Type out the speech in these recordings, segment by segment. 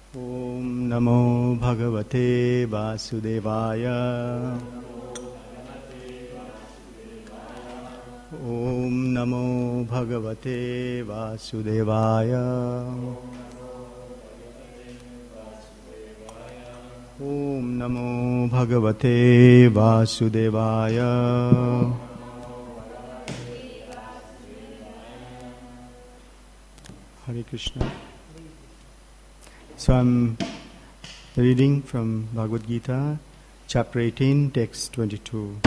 Om Namo Bhagavate Vasudevaya. Om Namo Bhagavate Vasudevaya. Om Namo Bhagavate Vasudevaya. Hare Krishna. So I'm reading from Bhagavad Gita, chapter 18, text 22.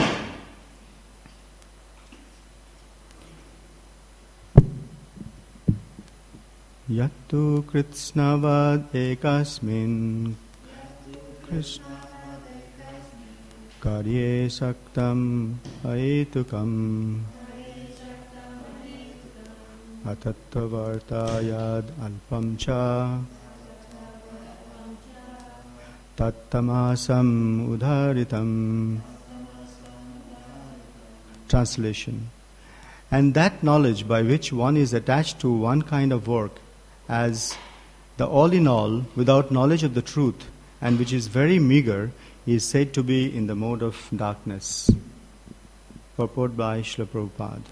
Yattu kritsnavad ekasmin krishna karye saktam aetukam atattvartayad alpam cha tattamasam udharitam. Translation. And that knowledge by which one is attached to one kind of work as the all-in-all without knowledge of the truth, and which is very meager, is said to be in the mode of darkness. Purport by Srila Prabhupada.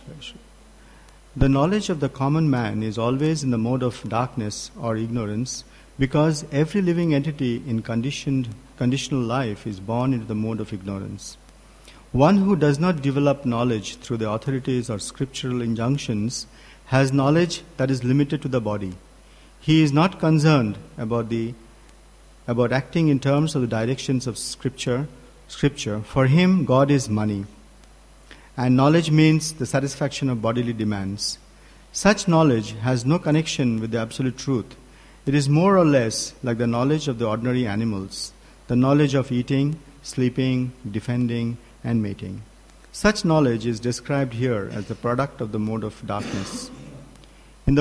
The knowledge of the common man is always in the mode of darkness or ignorance, because every living entity in conditional life is born into the mode of ignorance. One who does not develop knowledge through the authorities or scriptural injunctions has knowledge that is limited to the body. He is not concerned about acting in terms of the directions of scripture. For him, God is money, and knowledge means the satisfaction of bodily demands. Such knowledge has no connection with the absolute truth. It is more or less like the knowledge of the ordinary animals, the knowledge of eating, sleeping, defending, and mating. Such knowledge is described here as the product of the mode of darkness. In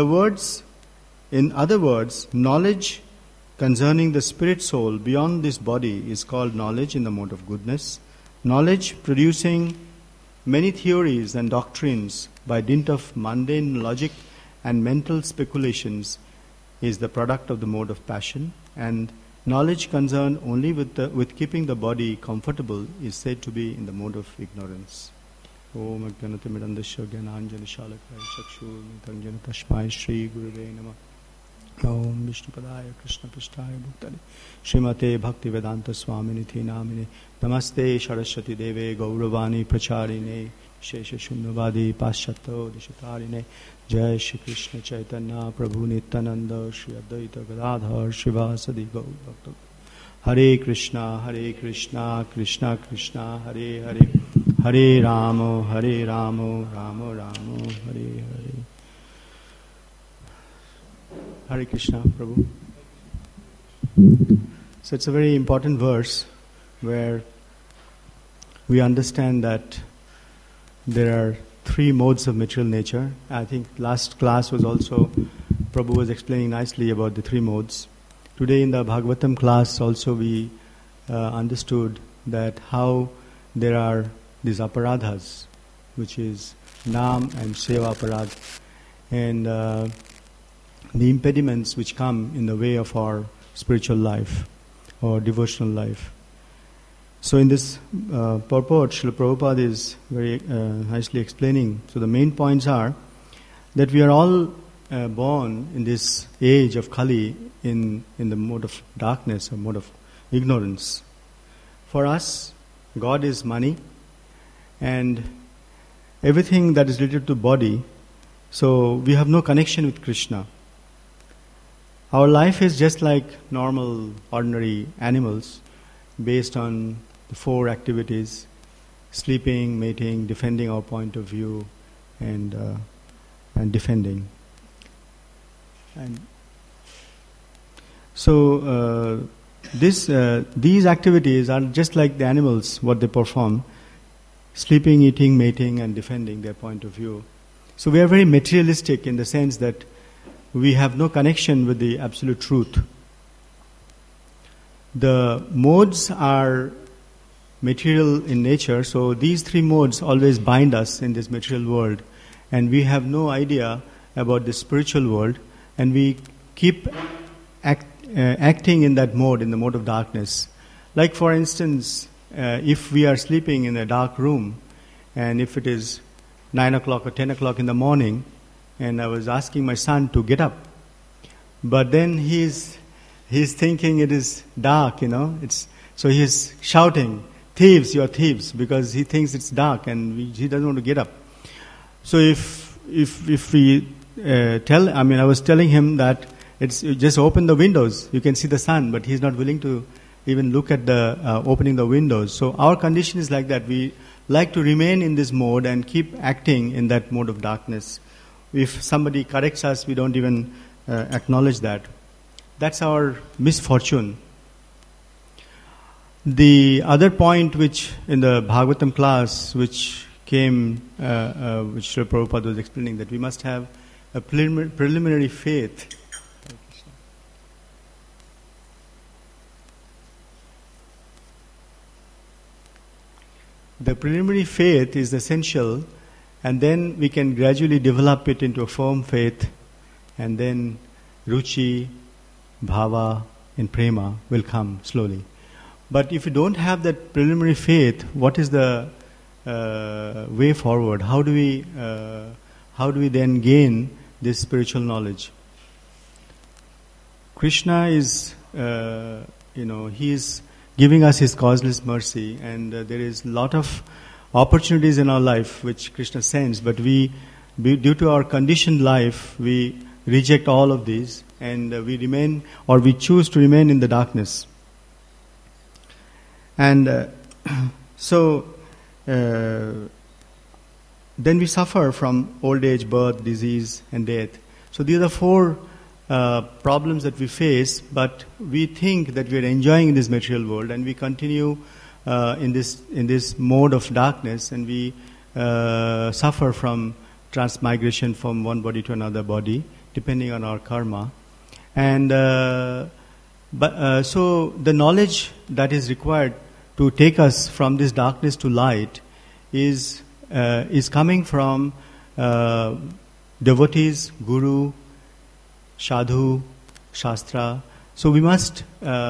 other words, knowledge concerning the spirit soul beyond this body is called knowledge in the mode of goodness. Knowledge producing many theories and doctrines by dint of mundane logic and mental speculations is the product of the mode of passion, and knowledge concerned only with keeping the body comfortable is said to be in the mode of ignorance. Om Ajnanatimidandasya Jnananjana Shalakaya Chakshurmitranjana Tasmai Shri Gurave Namah. Om Vishnupadaya Krishna Prasthaya Bhuktale Srimate Bhaktivedanta Swaminiti Namine Namaste Saraswati Deve Gauravani Pracharine Shesha Shunyavadi Paschatto Dishatarine Jai Shri Krishna Chaitanya Prabhu Nityananda Shri Advaita Gadadhar Shivasadi Gaur Bhakta. Hare Krishna, Krishna Krishna, Hare Hare, Hare Ramo, Ramo Ramo, Hare Hare. Hare Krishna, Prabhu. So it's a very important verse where we understand that there are three modes of material nature. I think last class was also, Prabhu was explaining nicely about the three modes. Today in the Bhagavatam class also we understood that how there are these aparadhas, which is Nam and Seva aparadha, and the impediments which come in the way of our spiritual life or devotional life. So in this purport, Srila Prabhupada is very nicely explaining. So the main points are that we are all born in this age of Kali in the mode of darkness or mode of ignorance. For us, God is money and everything that is related to body, so we have no connection with Krishna. Our life is just like normal, ordinary animals based on the four activities: sleeping, mating, defending our point of view, and defending. And so these activities are just like the animals, what they perform: sleeping, eating, mating, and defending their point of view. So we are very materialistic in the sense that we have no connection with the absolute truth. The modes are material in nature, so these three modes always bind us in this material world, and we have no idea about the spiritual world, and we keep acting in that mode, in the mode of darkness. Like for instance, if we are sleeping in a dark room, and if it is 9 o'clock or 10 o'clock in the morning, and I was asking my son to get up, but then he's thinking it is dark, so he's shouting, "Thieves, you're thieves," because he thinks it's dark and he doesn't want to get up. So if we I was telling him that you just open the windows, you can see the sun, but he's not willing to even look at the opening the windows. So our condition is like that. We like to remain in this mode and keep acting in that mode of darkness. If somebody corrects us, we don't even acknowledge that. That's our misfortune. The other point which in the Bhagavatam class, which came, which Srila Prabhupada was explaining, that we must have a preliminary faith. The preliminary faith is essential, and then we can gradually develop it into a firm faith, and then ruchi, bhava, and prema will come slowly. But if you don't have that preliminary faith, what is the way forward? How do we then gain this spiritual knowledge? Krishna is, he is giving us his causeless mercy, and there is a lot of opportunities in our life which Krishna sends, but due to our conditioned life, we reject all of these, and we choose to remain in the darkness. And then we suffer from old age, birth, disease, and death. So these are the four problems that we face, but we think that we are enjoying in this material world, and we continue in this mode of darkness, and we suffer from transmigration from one body to another body, depending on our karma. And so the knowledge that is required to take us from this darkness to light is coming from devotees, guru, sadhu, shastra. So we must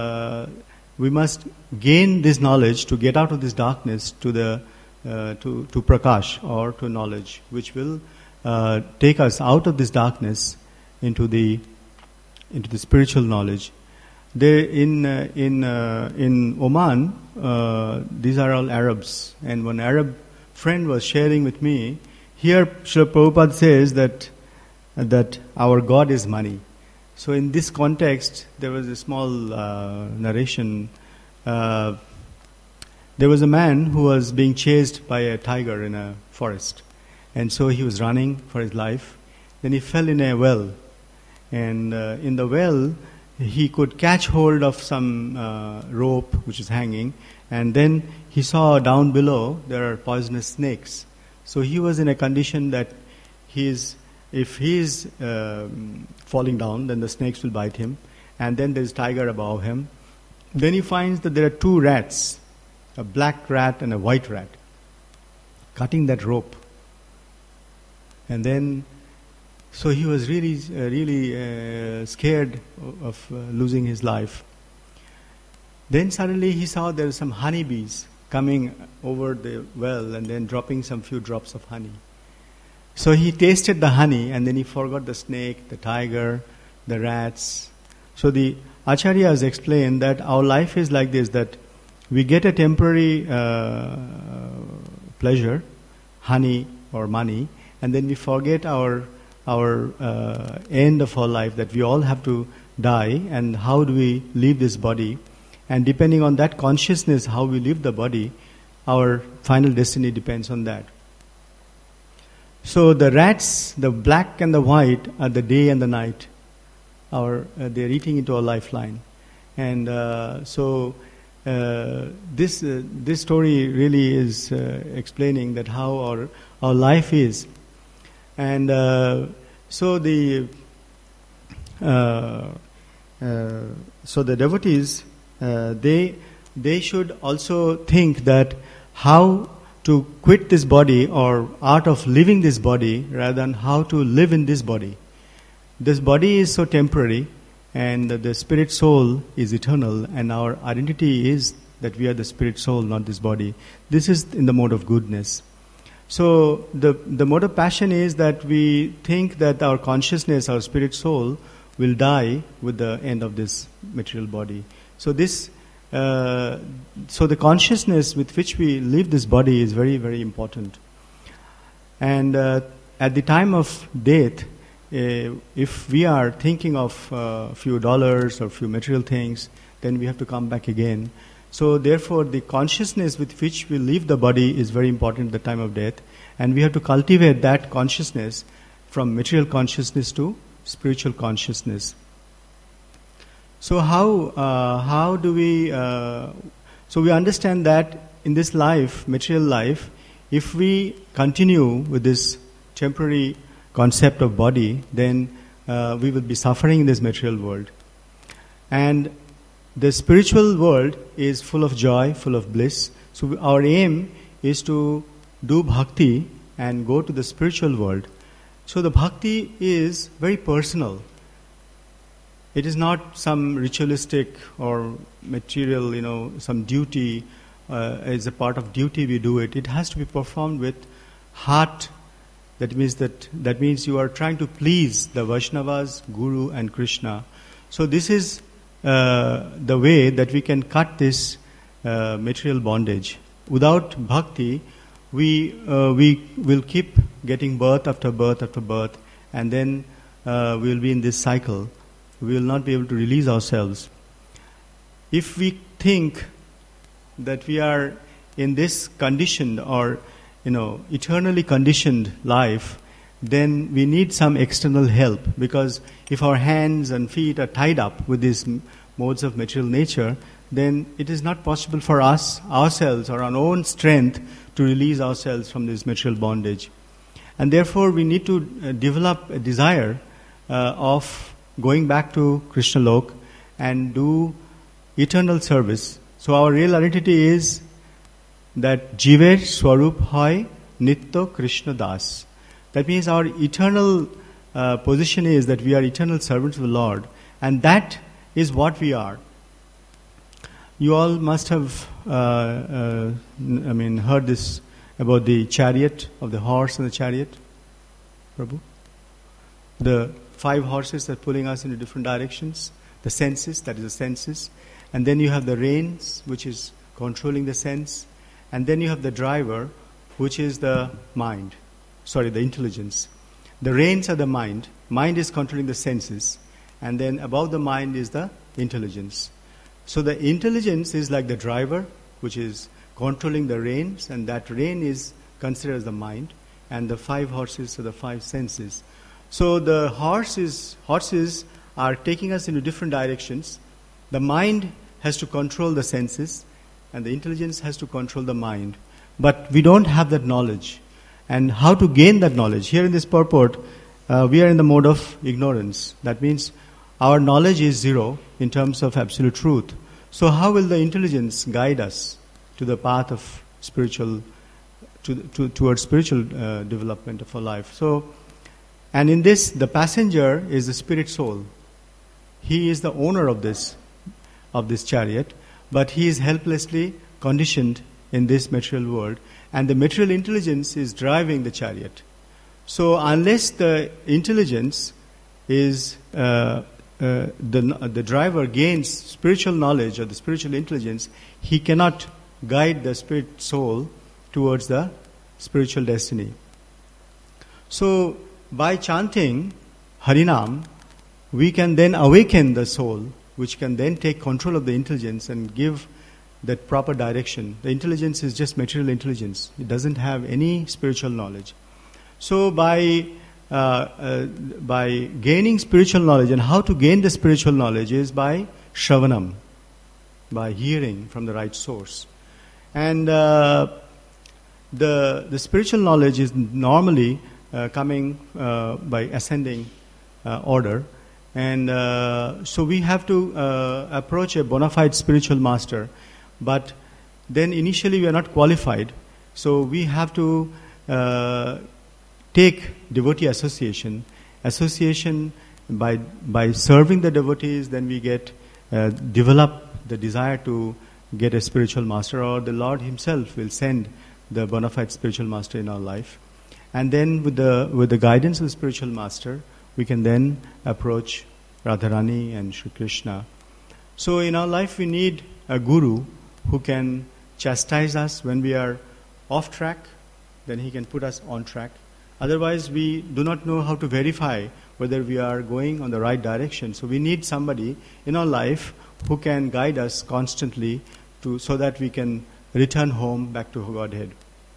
gain this knowledge to get out of this darkness to prakash, or to knowledge, which will take us out of this darkness into the spiritual knowledge. There in Oman, these are all Arabs, and one Arab friend was sharing with me. Here, Srila Prabhupada says that our God is money. So in this context, there was a small narration. There was a man who was being chased by a tiger in a forest, and so he was running for his life. Then he fell in a well, and in the well, he could catch hold of some rope which is hanging, and then he saw down below there are poisonous snakes. So he was in a condition that if he is falling down, then the snakes will bite him, and then there is tiger above him. Then he finds that there are two rats, a black rat and a white rat, cutting that rope. And then so he was really scared of losing his life. Then suddenly he saw there were some honeybees coming over the well and then dropping some few drops of honey. So he tasted the honey, and then he forgot the snake, the tiger, the rats. So the Acharyas explain that our life is like this, that we get a temporary pleasure, honey or money, and then we forget our end of our life, that we all have to die, and how do we leave this body, and depending on that consciousness, how we leave the body, our final destiny depends on that. So the rats, the black and the white, are the day and the night. They're eating into our lifeline, and this story really is explaining that how our life is. And so the devotees, they should also think that how to quit this body, or art of living this body, rather than how to live in this body. This body is so temporary, and the spirit soul is eternal, and our identity is that we are the spirit soul, not this body. This is in the mode of goodness. So the mode of passion is that we think that our consciousness, our spirit soul, will die with the end of this material body. So so the consciousness with which we live this body is very, very important. And at the time of death, if we are thinking of a few dollars or few material things, then we have to come back again. So therefore, the consciousness with which we leave the body is very important at the time of death, and we have to cultivate that consciousness from material consciousness to spiritual consciousness. So how do we? So we understand that in this life, material life, if we continue with this temporary concept of body, then we will be suffering in this material world. And the spiritual world is full of joy, full of bliss. So our aim is to do bhakti and go to the spiritual world. So the bhakti is very personal. It is not some ritualistic or material, some duty. As a part of duty we do it. It has to be performed with heart. That means you are trying to please the Vaishnavas, Guru and Krishna. So this is the way that we can cut this material bondage. Without bhakti, we will keep getting birth after birth after birth, and then we will be in this cycle. We will not be able to release ourselves. If we think that we are in this conditioned or eternally conditioned life, then we need some external help, because if our hands and feet are tied up with these modes of material nature, then it is not possible for us, ourselves, or our own strength to release ourselves from this material bondage. And therefore we need to develop a desire of going back to Krishna Lok and do eternal service. So our real identity is that Jiver Swarup Hoy Nitya Krishna Das. That means our eternal position is that we are eternal servants of the Lord, and that is what we are. You all must have heard this about the chariot, of the horse and the chariot, Prabhu. The 5 horses that are pulling us in different directions. The senses, that is the senses. And then you have the reins, which is controlling the sense. And then you have the driver, which is the mind. The intelligence. The reins are the mind. Mind is controlling the senses. And then above the mind is the intelligence. So the intelligence is like the driver, which is controlling the reins, and that rein is considered as the mind. And the 5 horses are the 5 senses. So the horses are taking us into different directions. The mind has to control the senses, and the intelligence has to control the mind. But we don't have that knowledge. And how to gain that knowledge? Here in this purport, we are in the mode of ignorance. That means our knowledge is zero in terms of absolute truth. So how will the intelligence guide us to the path of spiritual, towards spiritual development of our life? And in this, the passenger is the spirit soul. He is the owner of this chariot, but he is helplessly conditioned in this material world, and the material intelligence is driving the chariot. So unless the intelligence is the driver gains spiritual knowledge or the spiritual intelligence, he cannot guide the spirit soul towards the spiritual destiny. So by chanting Harinam, we can then awaken the soul, which can then take control of the intelligence and give that proper direction. The intelligence is just material intelligence. It doesn't have any spiritual knowledge. So by gaining spiritual knowledge, and how to gain the spiritual knowledge is by Shravanam, by hearing from the right source. And the spiritual knowledge is normally coming by ascending order. And so we have to approach a bona fide spiritual master. But then initially we are not qualified. So we have to take devotee association. Association by serving the devotees, then we get develop the desire to get a spiritual master, or the Lord Himself will send the bona fide spiritual master in our life. And then with the guidance of the spiritual master, we can then approach Radharani and Shri Krishna. So in our life we need a guru who can chastise us when we are off track, then he can put us on track. Otherwise we do not know how to verify whether we are going on the right direction. So we need somebody in our life who can guide us constantly so that we can return home back to Godhead.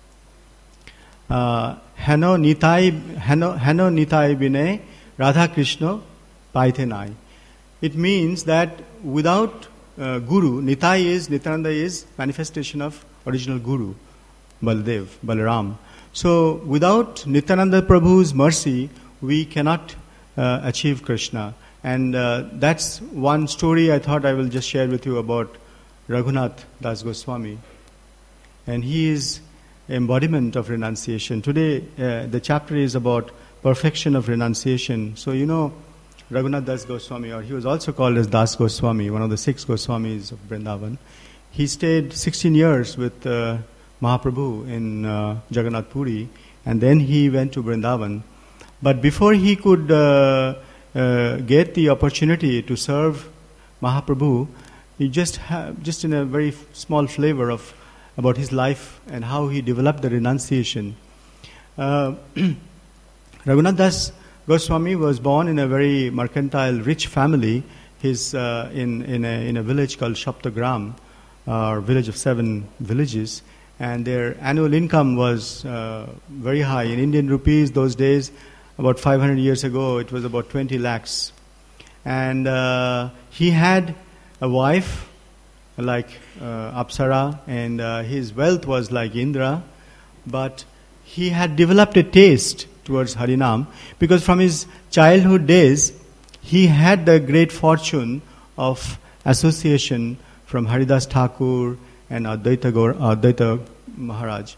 Hano nitai bine Radha Krishna paithe nai. It means that without Guru, Nityananda is manifestation of original Guru, Baldev, Balaram. So without Nityananda Prabhu's mercy, we cannot achieve Krishna. And that's one story I thought I will just share with you about Raghunath Das Goswami. And he is embodiment of renunciation. Today the chapter is about perfection of renunciation. So you know Raghunath Das Goswami, or he was also called as Das Goswami, one of the 6 Goswamis of Vrindavan. He stayed 16 years with Mahaprabhu in Jagannath Puri, and then he went to Vrindavan. But before he could get the opportunity to serve Mahaprabhu, he just in a very small flavor of about his life and how he developed the renunciation. Raghunath Das Goswami was born in a very mercantile, rich family. He's in a village called Shaptagram, or village of 7 villages, and their annual income was very high. In Indian rupees, those days, about 500 years ago, it was about 20 lakhs. And he had a wife like Apsara, and his wealth was like Indra, but he had developed a taste towards Harinam, because from his childhood days he had the great fortune of association from Haridas Thakur and Advaita Maharaj.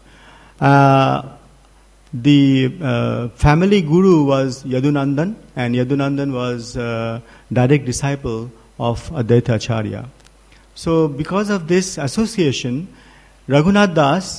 The family guru was Yadunandan, and Yadunandan was direct disciple of Advaita Acharya. So because of this association, Raghunath Das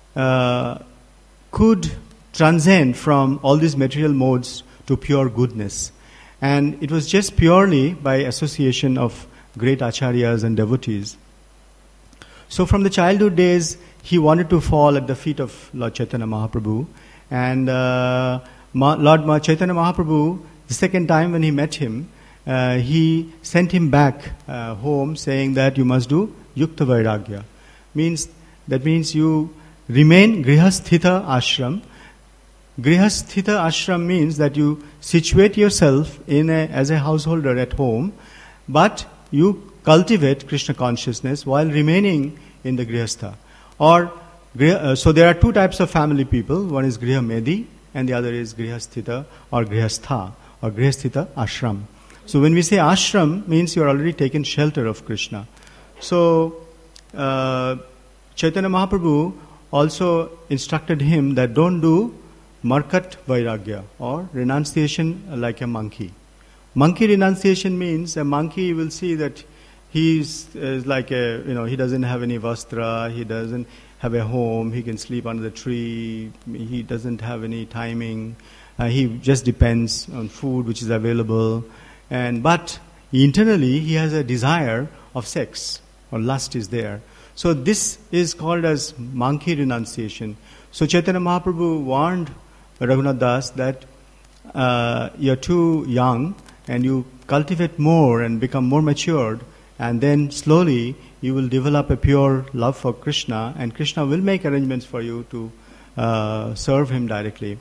could transcend from all these material modes to pure goodness. And it was just purely by association of great acharyas and devotees. So from the childhood days, he wanted to fall at the feet of Lord Chaitanya Mahaprabhu. And Lord Chaitanya Mahaprabhu, the second time when he met him, he sent him back home saying that you must do Yukta Vairagya. That means you remain Grihasthita Ashram. Grihasthita Ashram means that you situate yourself as a householder at home, but you cultivate Krishna consciousness while remaining in the Grihastha. So there are 2 types of family people. One is Griha Medi and the other is Grihasthita or Grihastha or Grihasthita Ashram. So when we say ashram, means you are already taken shelter of Krishna. So Chaitanya Mahaprabhu also instructed him that don't do Markat Vairagya or renunciation like a monkey. Monkey renunciation means a monkey will see that he's like he doesn't have any vastra, he doesn't have a home, he can sleep under the tree, he doesn't have any timing, he just depends on food which is available. But internally he has a desire of sex, or lust is there. So this is called as monkey renunciation. So Chaitanya Mahaprabhu warned Raghunath Das that you're too young and you cultivate more and become more matured, and then slowly you will develop a pure love for Krishna, and Krishna will make arrangements for you to serve him directly.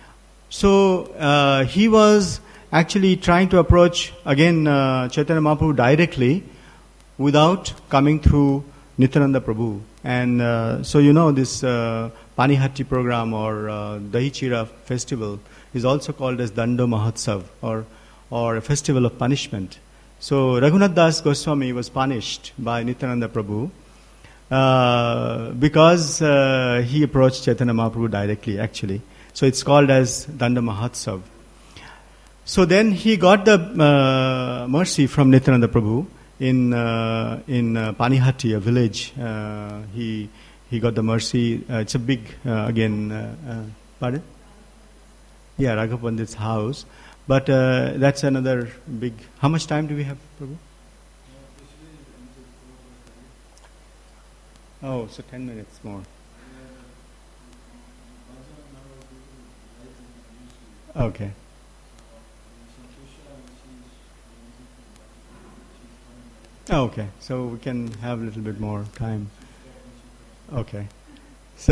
So he was actually trying to approach again Chaitanya Mahaprabhu directly without coming through Nityananda Prabhu. And so you know this Panihati program or Dahi Chira festival is also called as Danda Mahotsav or a festival of punishment. So Raghunath Das Goswami was punished by Nityananda Prabhu because he approached Chaitanya Mahaprabhu directly actually. So it's called as Danda Mahotsav. So then he got the mercy from Nityananda Prabhu in Panihati, a village. He got the mercy. It's a big pardon? Yeah, Raghav Pandit's house. But that's another big. How much time do we have, Prabhu? Oh, so 10 minutes more. Okay. Okay, so we can have a little bit more time. Okay, so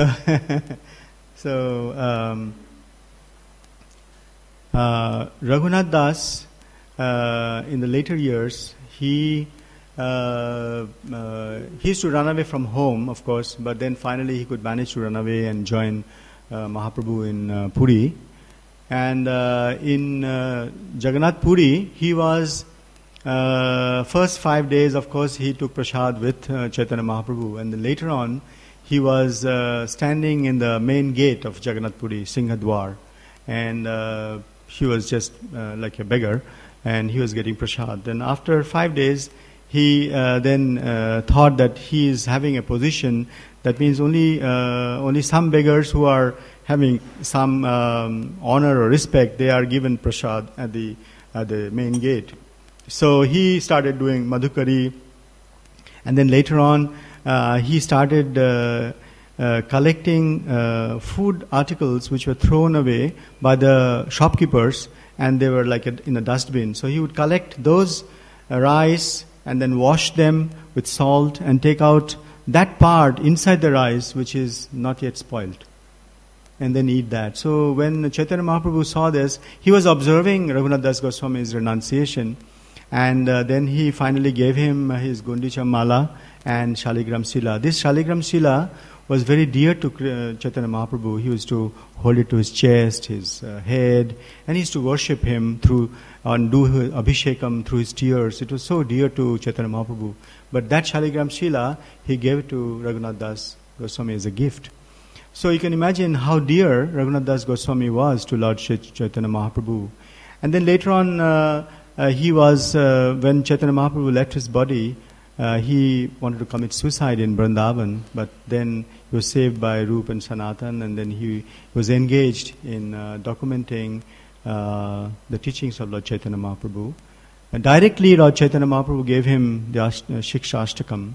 Raghunath Das, in the later years, he used to run away from home, of course, but then finally he could manage to run away and join Mahaprabhu in Puri. And in Jagannath Puri, he was first 5 days, of course, he took prasad with Chaitanya Mahaprabhu, and then later on, he was standing in the main gate of Jagannath Puri, Singhadwar, and he was just like a beggar, and he was getting prasad. Then after 5 days, he then thought that he is having a position. That means only some beggars who are having some honor or respect, they are given prasad at the main gate. So he started doing Madhukari, and then later on he started collecting food articles which were thrown away by the shopkeepers, and they were like in a dustbin. So he would collect those rice and then wash them with salt and take out that part inside the rice which is not yet spoiled, and then eat that. So when Chaitanya Mahaprabhu saw this, he was observing Raghunath Das Goswami's renunciation, and then he finally gave him his Gundicha Mala and Shaligram Sila. This Shaligram Sila was very dear to Chaitanya Mahaprabhu. He used to hold it to his chest, his head, and he used to worship him and do Abhishekam through his tears. It was so dear to Chaitanya Mahaprabhu. But that Shaligram Sila, he gave it to Raghunath Das Goswami as a gift. So you can imagine how dear Raghunath Das Goswami was to Lord Chaitanya Mahaprabhu. And then later on, he was, when Chaitanya Mahaprabhu left his body, he wanted to commit suicide in Vrindavan, but then he was saved by Rup and Sanatan, and then he was engaged in documenting the teachings of Lord Chaitanya Mahaprabhu. And directly, Lord Chaitanya Mahaprabhu gave him the Shiksha Ashtakam.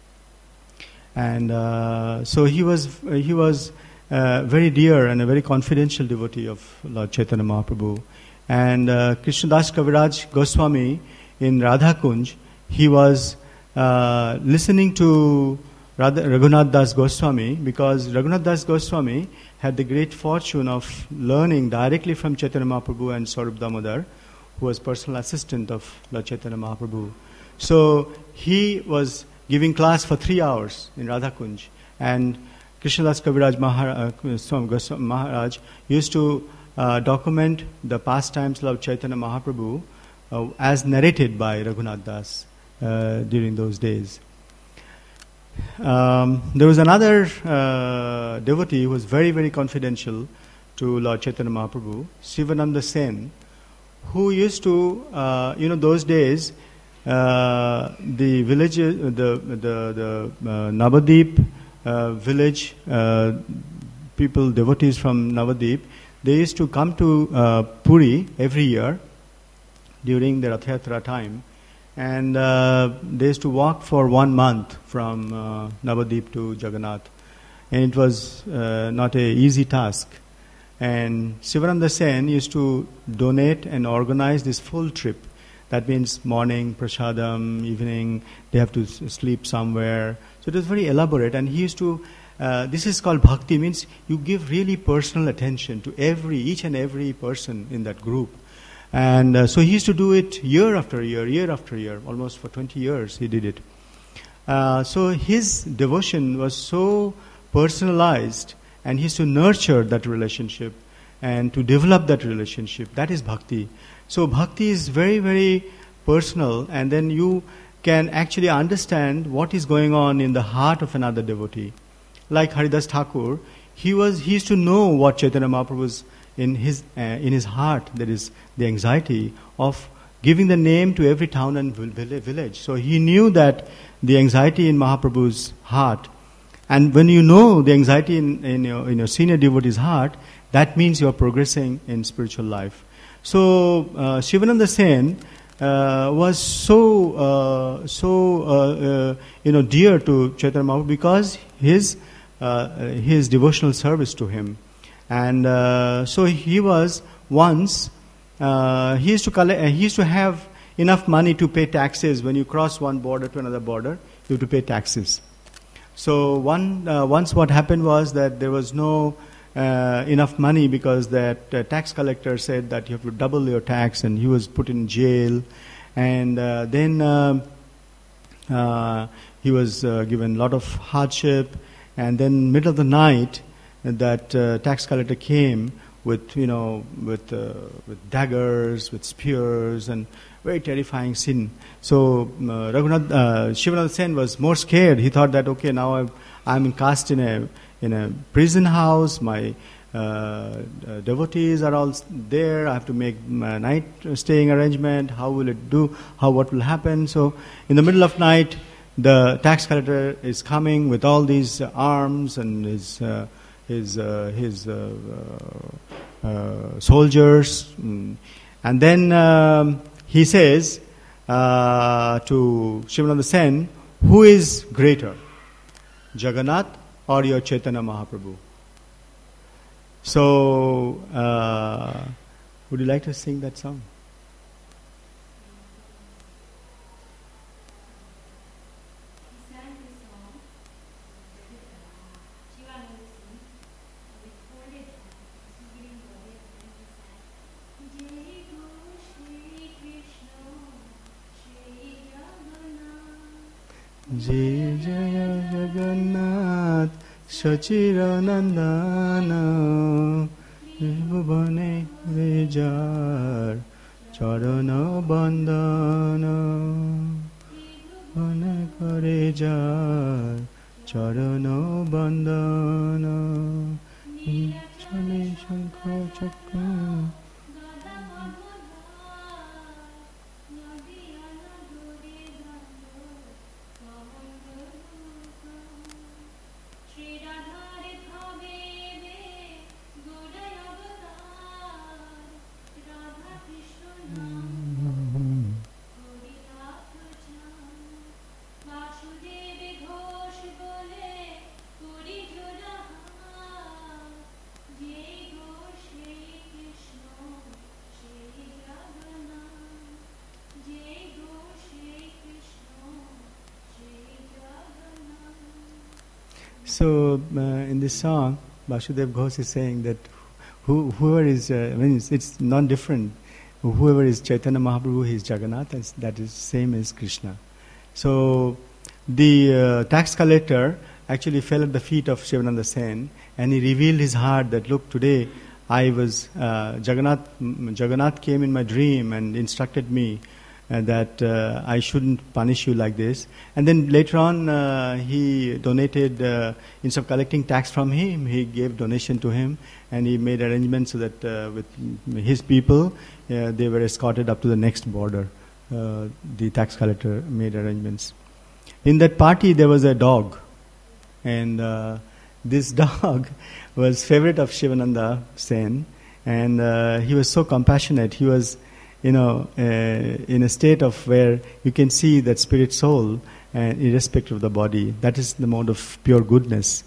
And so he was very dear and a very confidential devotee of Lord Chaitanya Mahaprabhu. And Krishnadas Kaviraj Goswami in Radha Kunj, he was listening to Raghunath Das Goswami, because Raghunath Das Goswami had the great fortune of learning directly from Chaitanya Mahaprabhu and Swarup Damodar, who was personal assistant of Lord Chaitanya Mahaprabhu. So he was giving class for 3 hours in Radha Kunj, and Krishnadas Kaviraj Maharaj used to document the pastimes of Chaitanya Mahaprabhu as narrated by Raghunath Das during those days. There was another devotee who was very, very confidential to Lord Chaitanya Mahaprabhu, Sivananda Sen, who used to, those days, the village, the Navadip village people, devotees from Navadip, they used to come to Puri every year during the Rath Yatra time, and they used to walk for 1 month from Navadip to Jagannath, and it was not an easy task. And Sivananda Sen used to donate and organize this full trip. That means morning, prasadam, evening, they have to sleep somewhere. So it was very elaborate, and he used to, this is called bhakti, means you give really personal attention to each and every person in that group. And so he used to do it year after year, almost for 20 years he did it. So his devotion was so personalized, and he used to nurture that relationship and to develop that relationship. That is bhakti. So bhakti is very, very personal, and then you can actually understand what is going on in the heart of another devotee. Like Haridas Thakur, he used to know what Chaitanya Mahaprabhu was in his heart there is the anxiety of giving the name to every town and village. So he knew that the anxiety in Mahaprabhu's heart, and when you know the anxiety in your senior devotee's heart, that means you are progressing in spiritual life. So Shivananda Sen was so dear to Chaitanya Mahaprabhu because his devotional service to him, and so he was once. He used to have enough money to pay taxes. When you cross one border to another border, you have to pay taxes. So once what happened was that there was no enough money because that tax collector said that you have to double your tax, and he was put in jail. And then he was given a lot of hardship. And then middle of the night, that tax collector came with daggers, with spears, and very terrifying scene. So Shivananda Sen was more scared. He thought that, okay, now I'm cast in a prison house. My devotees are all there. I have to make a night staying arrangement. How will it do? What will happen? So in the middle of night, the tax collector is coming with all these arms and his soldiers, and then he says to Shivananda Sen, who is greater, Jagannath or your Chaitanya Mahaprabhu? So would you like to sing that song? Jai Jaya Jagannath Sachira Nandana Vibhuvane Vijar Charana Bandana Vibhuvane Vijar Charana Bandana Chale Shankha Chakra. So in this song, Vasudev Ghosh is saying that whoever is, it's not different. Whoever is Chaitanya Mahaprabhu, he is Jagannath, and that is same as Krishna. So the tax collector actually fell at the feet of Shivananda Sen, and he revealed his heart that, look, today I was Jagannath came in my dream and instructed me that I shouldn't punish you like this. And then later on, he donated, instead of collecting tax from him, he gave donation to him, and he made arrangements so that with his people, they were escorted up to the next border. The tax collector made arrangements. In that party, there was a dog, and this dog was favorite of Shivananda Sen, and he was so compassionate. He was in a state of where you can see that spirit soul, irrespective of the body. That is the mode of pure goodness.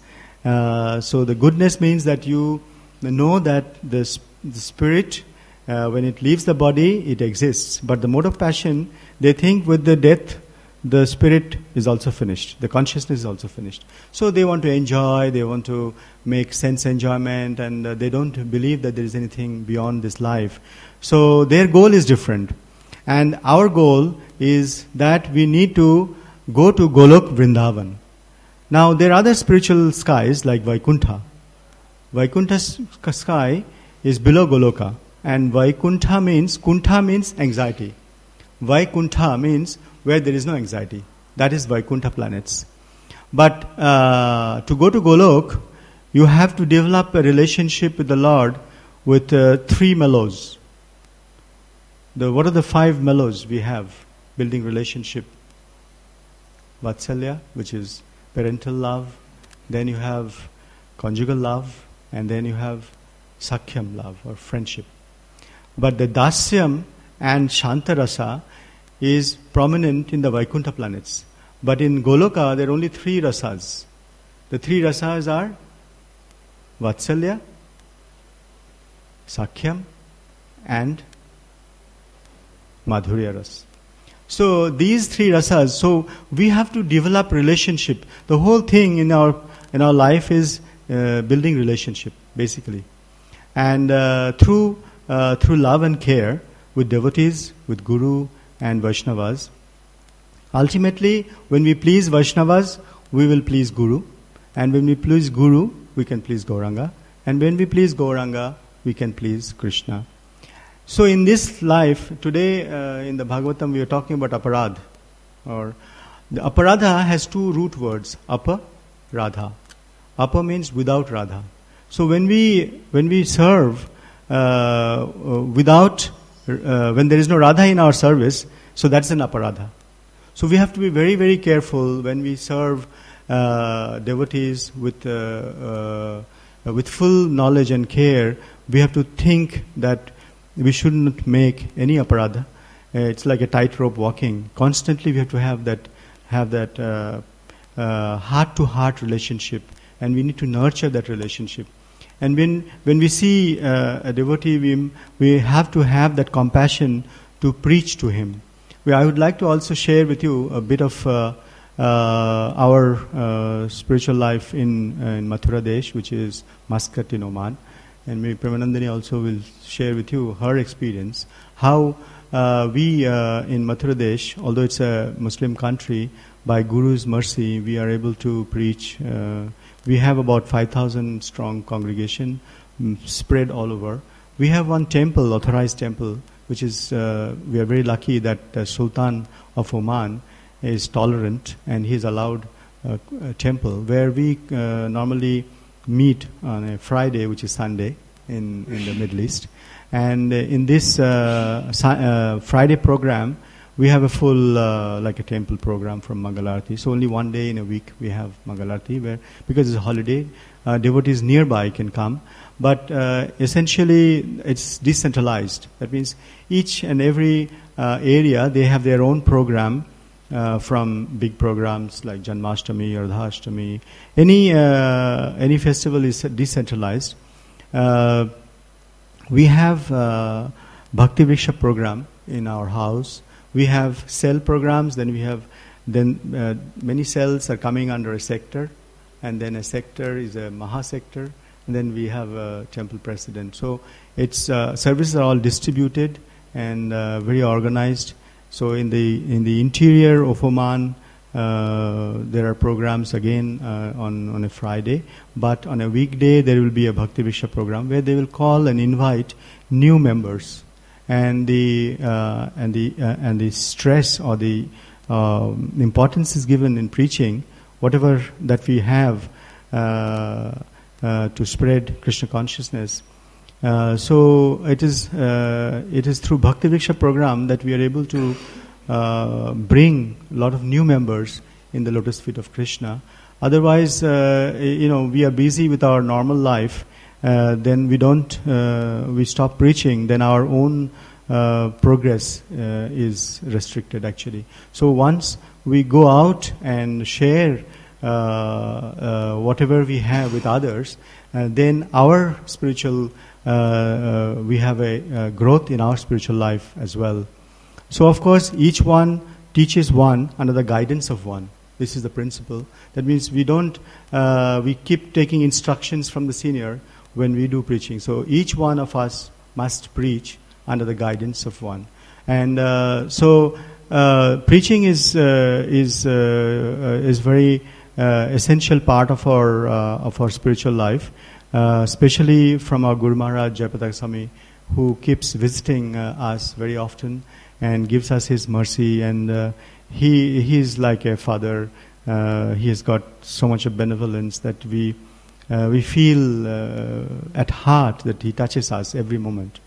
So the goodness means that you know that the spirit, when it leaves the body, it exists. But the mode of passion, they think with the death, the spirit is also finished. The consciousness is also finished. So they want to enjoy, they want to make sense enjoyment, and they don't believe that there is anything beyond this life. So their goal is different. And our goal is that we need to go to Golok Vrindavan. Now there are other spiritual skies like Vaikuntha. Vaikuntha's sky is below Goloka. And Vaikuntha means, Kuntha means anxiety. Vaikuntha means where there is no anxiety. That is Vaikuntha planets. But to go to Golok, you have to develop a relationship with the Lord with 3 mellows. What are the 5 mellows we have building relationship? Vatsalya, which is parental love. Then you have conjugal love. And then you have Sakhyam love or friendship. But the Dasyam and Shantarasa is prominent in the Vaikuntha planets. But in Goloka, there are only 3 rasas. The 3 rasas are Vatsalya, Sakhyam, and Madhurya Ras. So these 3 rasas, so we have to develop relationship. The whole thing in our life is building relationship, basically. And through love and care with devotees, with Guru and Vaishnavas. Ultimately, when we please Vaishnavas, we will please Guru. And when we please Guru, we can please Gauranga. And when we please Gauranga, we can please Krishna. So in this life, today in the Bhagavatam, we are talking about aparadha. Or the aparadha has 2 root words, apa, radha. Apa means without Radha. So when we serve without, when there is no Radha in our service, so that's an aparadha. So we have to be very, very careful when we serve devotees with full knowledge and care. We have to think that we shouldn't make any aparadha. It's like a tightrope walking. Constantly we have to have that heart-to-heart relationship, and we need to nurture that relationship. And when we see a devotee, we have to have that compassion to preach to him. I would like to also share with you a bit of our spiritual life in Mathura Desh, which is Muscat in Oman. And maybe Premanandani also will share with you her experience, how we in Mathura Desh, although it's a Muslim country, by Guru's mercy, we are able to preach. We have about 5,000 strong congregation spread all over. We have one temple, authorized temple, which is, we are very lucky that the Sultan of Oman is tolerant, and he's allowed a temple where we normally meet on a Friday, which is Sunday in the Middle East. And in this Friday program, we have a full, like a temple program from Mangalarti. So only one day in a week we have Mangalarti, where, because it's a holiday, devotees nearby can come. But essentially it's decentralized. That means each and every area, they have their own program, from big programs like Janmashtami or Radhaashtami. Any festival is decentralized. We have Bhakti Vriksha program in our house. We have cell programs, then we have many cells are coming under a sector, and then a sector is a Mahasector, and then we have a temple president. So it's services are all distributed and very organized. So in the interior of Oman, there are programs again on a Friday, but on a weekday there will be a Bhakti Vriksha program where they will call and invite new members. And the stress or the importance is given in preaching whatever that we have to spread Krishna consciousness. So it is through Bhakti Vriksha program that we are able to bring a lot of new members in the lotus feet of Krishna. Otherwise, we are busy with our normal life. Then we stop preaching, then our own progress is restricted actually. So once we go out and share whatever we have with others, then our spiritual, we have a growth in our spiritual life as well. So of course each one teaches one under the guidance of one. This is the principle. That means we keep taking instructions from the senior when we do preaching. So each one of us must preach under the guidance of one. And so preaching is very essential part of our spiritual life, especially from our Guru Maharaj Jayapataka Swami, who keeps visiting us very often and gives us his mercy. And he is like a father. He has got so much of benevolence that we we feel at heart that He touches us every moment.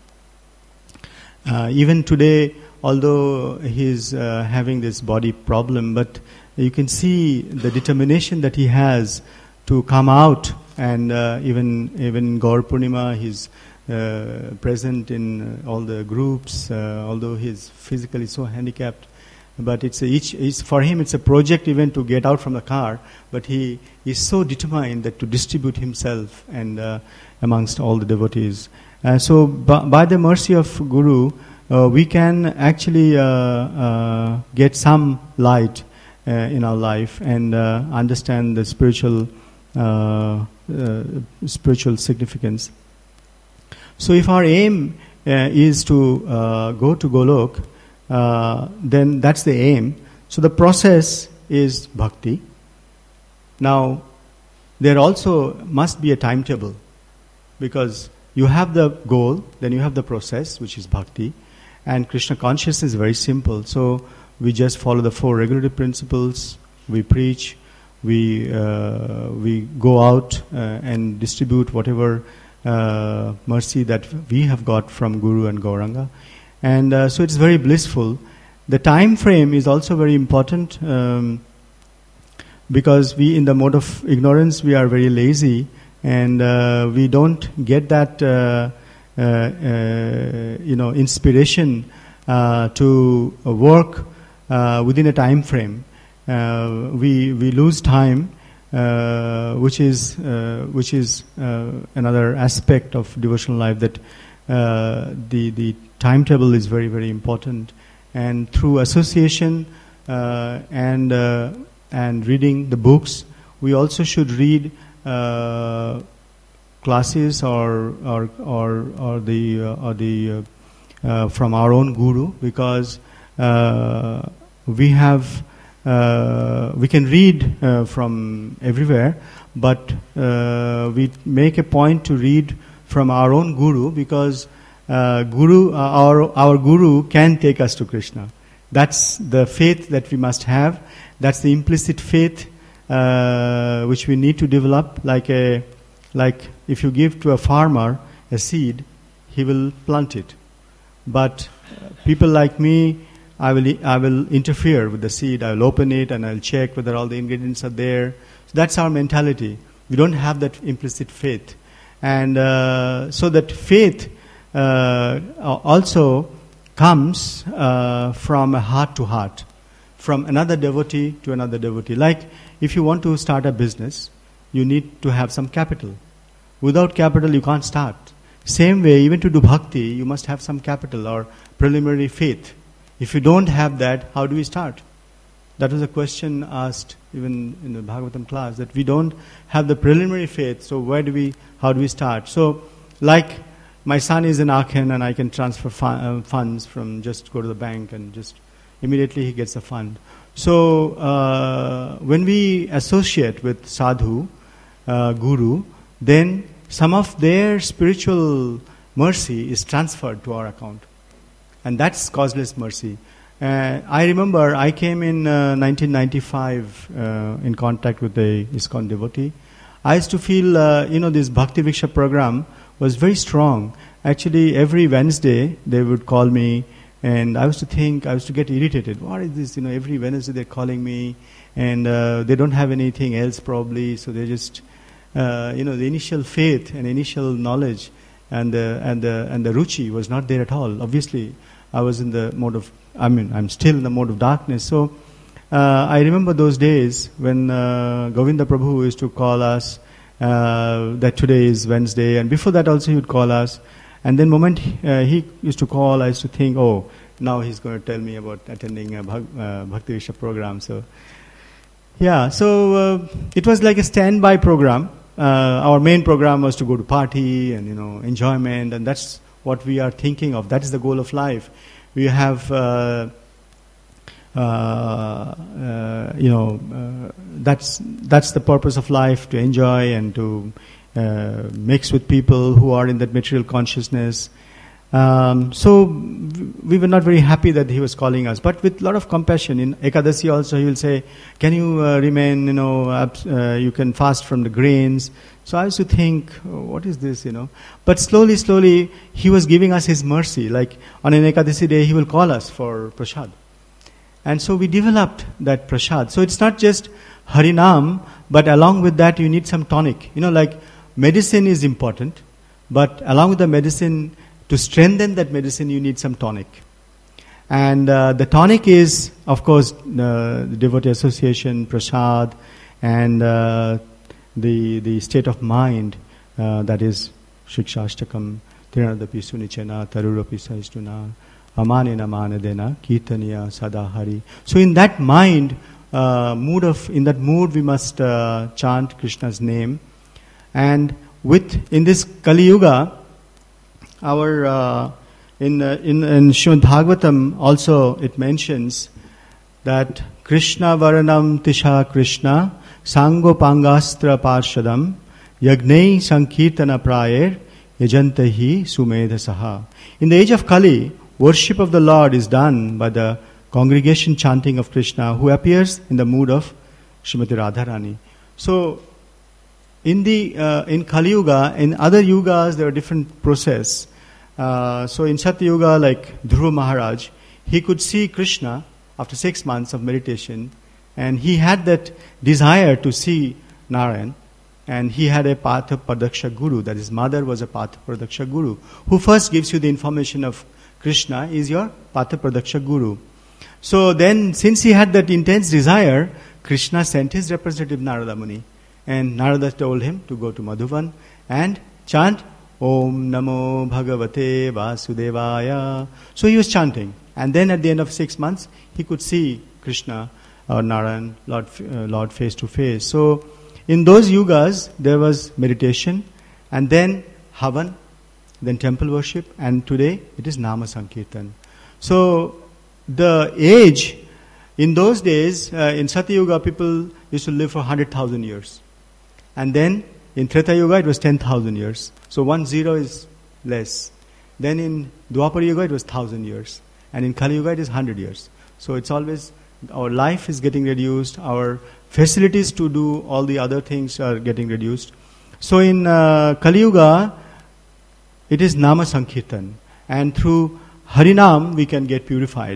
Even today, although He's having this body problem, but you can see the determination that He has to come out, and even Gaur Purnima, He's present in all the groups, although He's physically so handicapped. But for him it's a project even to get out from the car, but he is so determined that to distribute himself and amongst all the devotees. So by the mercy of Guru, we can actually get some light in our life and understand the spiritual significance. So if our aim is to go to Golok, then that's the aim. So the process is bhakti. Now, there also must be a timetable, because you have the goal, then you have the process, which is bhakti. And Krishna consciousness is very simple. So we just follow the 4 regulative principles. We preach. We go out and distribute whatever mercy that we have got from Guru and Gauranga. And so it's very blissful. The time frame is also very important, because we, in the mode of ignorance, we are very lazy, and we don't get that inspiration to work within a time frame. We lose time, which is another aspect of devotional life, that the timetable is very, very important. And through association and reading the books, we also should read classes or the from our own guru, because we can read from everywhere, but we make a point to read from our own guru, because our guru can take us to Krishna. That's the faith that we must have. That's the implicit faith which we need to develop. Like if you give to a farmer a seed, he will plant it. But people like me, I will interfere with the seed. I will open it and I'll check whether all the ingredients are there. So that's our mentality. We don't have that implicit faith, and so that faith also comes from a heart to heart, from another devotee to another devotee. Like if you want to start a business, you need to have some capital. Without capital, you can't start. Same way, even to do bhakti, you must have some capital or preliminary faith. If you don't have that, how do we start? That was a question asked even in the Bhagavatam class, that we don't have the preliminary faith, so how do we start? So, like my son is in Aachen and I can transfer funds from, just go to the bank and just immediately he gets a fund. So, when we associate with sadhu, guru, then some of their spiritual mercy is transferred to our account. And that's causeless mercy. I remember I came in 1995 in contact with a ISKCON devotee. I used to feel, this Bhakti Vriksha program was very strong. Actually, every Wednesday they would call me, and I used to get irritated. What is this? Every Wednesday they're calling me, and they don't have anything else probably, so they just, the initial faith and initial knowledge and the ruchi was not there at all. Obviously, I was in the mode of, I'm still in the mode of darkness. So I remember those days when Govinda Prabhu used to call us that today is Wednesday, and before that also he would call us. And then moment he used to call, I used to think, oh, now he's going to tell me about attending a Bhakti Vriksha program. So yeah, so it was like a standby program. Our main program was to go to party and enjoyment, and that's what we are thinking of. That is the goal of life. We have, that's the purpose of life, to enjoy and to mix with people who are in that material consciousness. So we were not very happy that he was calling us, but with a lot of compassion. In Ekadasi also he will say, can you remain, you can fast from the grains. So I used to think, what is this, But slowly, he was giving us his mercy. Like on an Ekadasi day, he will call us for prasad. And so we developed that prasad. So it's not just Harinam, but along with that you need some tonic. Like medicine is important, but along with the medicine, to strengthen that medicine, you need some tonic. And the tonic is, of course, the devotee association, prasad, and the state of mind, that is Shikshashtakam, Trinadapi Sunichena, Tarurapi Saistuna, Amanena Manadena, Kirtaniya Sadahari. So in that mind, in that mood we must chant Krishna's name. And in this Kali Yuga, in Srimad Bhagavatam also it mentions that Krishna Varanam Tisha Krishna Sango Pangastra Parshadam Yagnei Sankirtana Prayer Yajantahi Sumedhasaha. In the age of Kali, worship of the Lord is done by the congregation chanting of Krishna, who appears in the mood of Srimati Radharani. So in Kali Yuga, in other yugas there are different process. So in Satya Yuga, like Dhruva Maharaj, he could see Krishna after 6 months of meditation, and he had that desire to see Narayan, and he had a Patha Pradaksha Guru, that his mother was a Patha Pradaksha Guru, who first gives you the information of Krishna is your Patha Pradaksha Guru. So then, since he had that intense desire, Krishna sent his representative Narada Muni, and Narada told him to go to Madhuvan and chant Om Namo Bhagavate Vasudevaya. So he was chanting. And then at the end of 6 months, he could see Krishna or Narayan, Lord face to face. So in those yugas, there was meditation, and then Havan, then temple worship, and today it is Nama Sankirtan. So the age, in those days, in Satya Yuga, people used to live for 100,000 years. And then in Treta Yuga, it was 10,000 years. So 1 0 is less. Then in Dwapara Yuga, it was 1,000 years. And in Kali Yuga, it is 100 years. So it's always, our life is getting reduced. Our facilities to do all the other things are getting reduced. So in Kali Yuga, it is Nama Sankirtan. And through Harinam, we can get purified.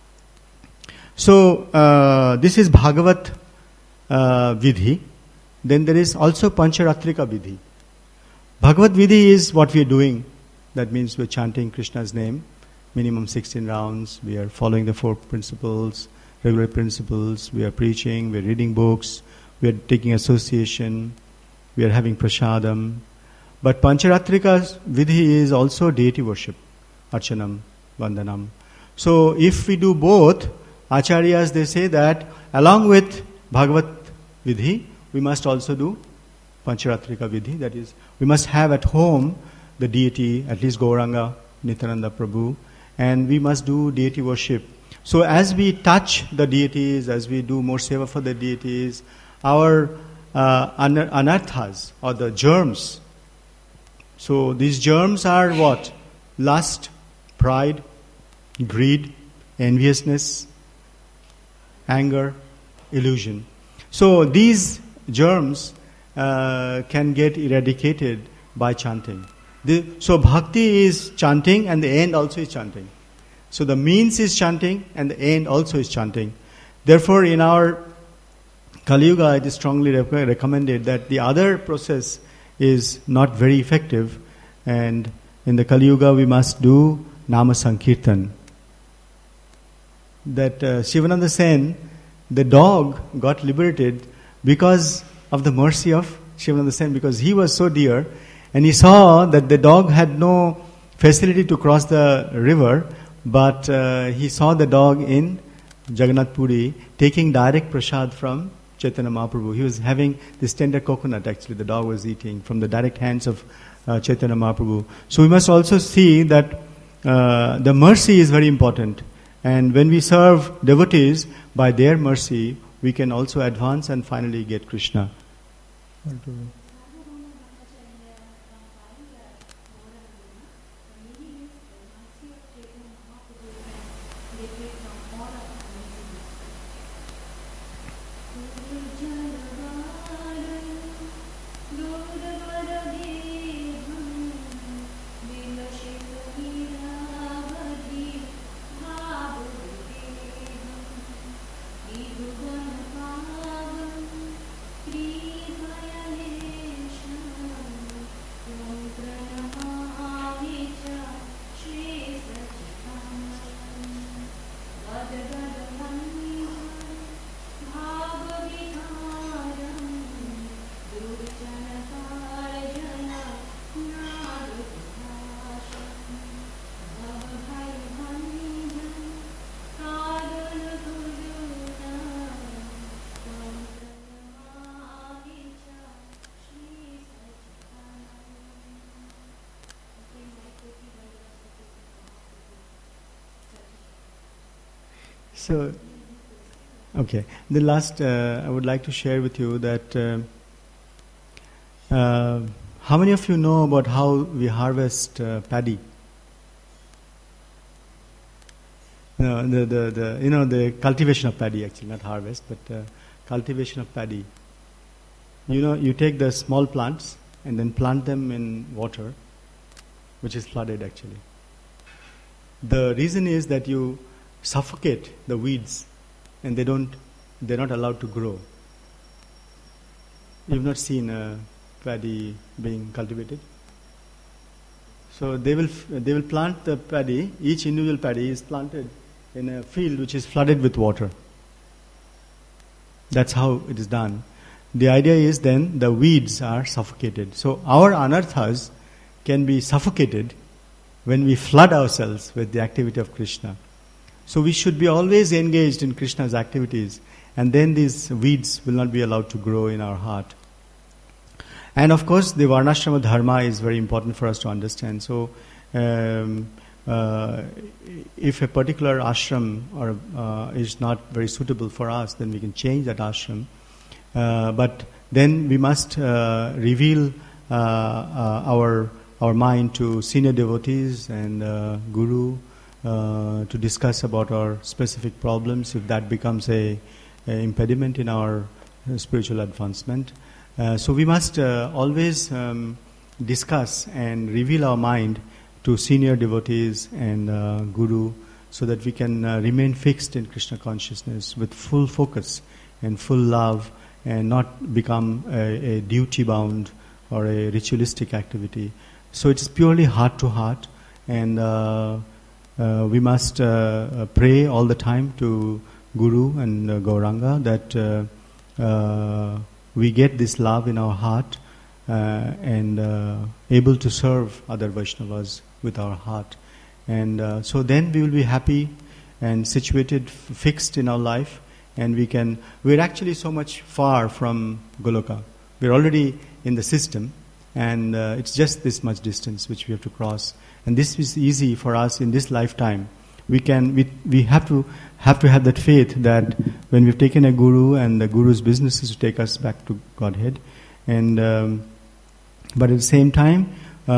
So this is Bhagavat Vidhi. Then there is also Pancharatrika Vidhi. Bhagavad Vidhi is what we are doing. That means we are chanting Krishna's name, minimum 16 rounds. We are following the 4 principles, regular principles. We are preaching, we are reading books, we are taking association, we are having prasadam. But Pancharatrika Vidhi is also deity worship, Archanam, Vandanam. So if we do both, Acharyas, they say that along with Bhagavat Vidhi, we must also do Pancharatrika Vidhi. That is, we must have at home the deity, at least Gauranga, Nityananda Prabhu, and we must do deity worship. So as we touch the deities, as we do more seva for the deities, our anarthas, or the germs. So these germs are what? Lust, pride, greed, enviousness, anger, illusion. So these germs can get eradicated by chanting. So bhakti is chanting, and the end also is chanting. So the means is chanting, and the end also is chanting. Therefore, in our Kali Yuga, it is strongly recommended that the other process is not very effective, and in the Kali Yuga we must do Nama Sankirtan. That Shivananda Sen, the dog, got liberated because of the mercy of Shivananda Sen, because he was so dear, and he saw that the dog had no facility to cross the river, but he saw the dog in Jagannath Puri taking direct prasad from Chaitanya Mahaprabhu. He was having this tender coconut, actually, the dog was eating from the direct hands of Chaitanya Mahaprabhu. So we must also see that the mercy is very important. And when we serve devotees, by their mercy, we can also advance and finally get Krishna. So, okay. The last, I would like to share with you that how many of you know about how we harvest paddy? No, the cultivation of paddy, actually, not harvest, but cultivation of paddy. You take the small plants and then plant them in water, which is flooded, actually. The reason is that you suffocate the weeds, and they're not allowed to grow. You've not seen paddy being cultivated. So they will plant the paddy. Each individual paddy is planted in a field which is flooded with water. That's how it is done. The idea is then the weeds are suffocated. So our anarthas can be suffocated when we flood ourselves with the activity of Krishna. So we should be always engaged in Krishna's activities, and then these weeds will not be allowed to grow in our heart. And of course, the Varnashrama Dharma is very important for us to understand. So, if a particular ashram is not very suitable for us, then we can change that ashram. But then we must reveal our mind to senior devotees and guru to discuss about our specific problems, if that becomes a impediment in our spiritual advancement. So we must always discuss and reveal our mind to senior devotees and guru, so that we can remain fixed in Krishna consciousness with full focus and full love, and not become a duty-bound or a ritualistic activity. So it's purely heart-to-heart, and we must pray all the time to Guru and Gauranga that we get this love in our heart and able to serve other Vaishnavas with our heart. And so then we will be happy and situated, fixed in our life, and we're actually so much far from Goloka. We're already in the system, and it's just this much distance which we have to cross. And this is easy for us in this lifetime. We have to have that faith that when we've taken a guru, and the guru's business is to take us back to Godhead, and but at the same time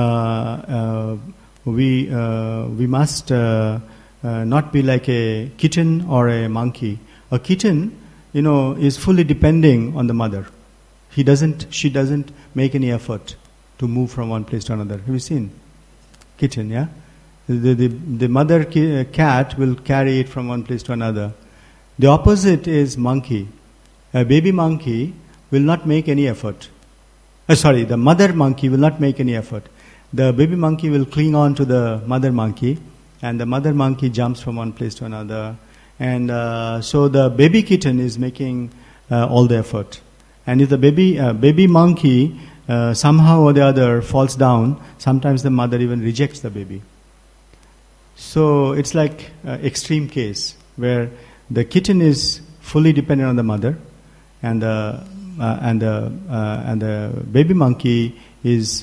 we must not be like a kitten or a monkey. A kitten, is fully depending on the mother. She doesn't make any effort to move from one place to another. Have you seen kitten? Yeah. The mother cat will carry it from one place to another. The opposite is monkey. A baby monkey will not make any effort. The mother monkey will not make any effort. The baby monkey will cling on to the mother monkey, and the mother monkey jumps from one place to another. And so the baby kitten is making all the effort. And if the baby monkey somehow or the other falls down, sometimes the mother even rejects the baby. So it's like extreme case where the kitten is fully dependent on the mother, and the baby monkey is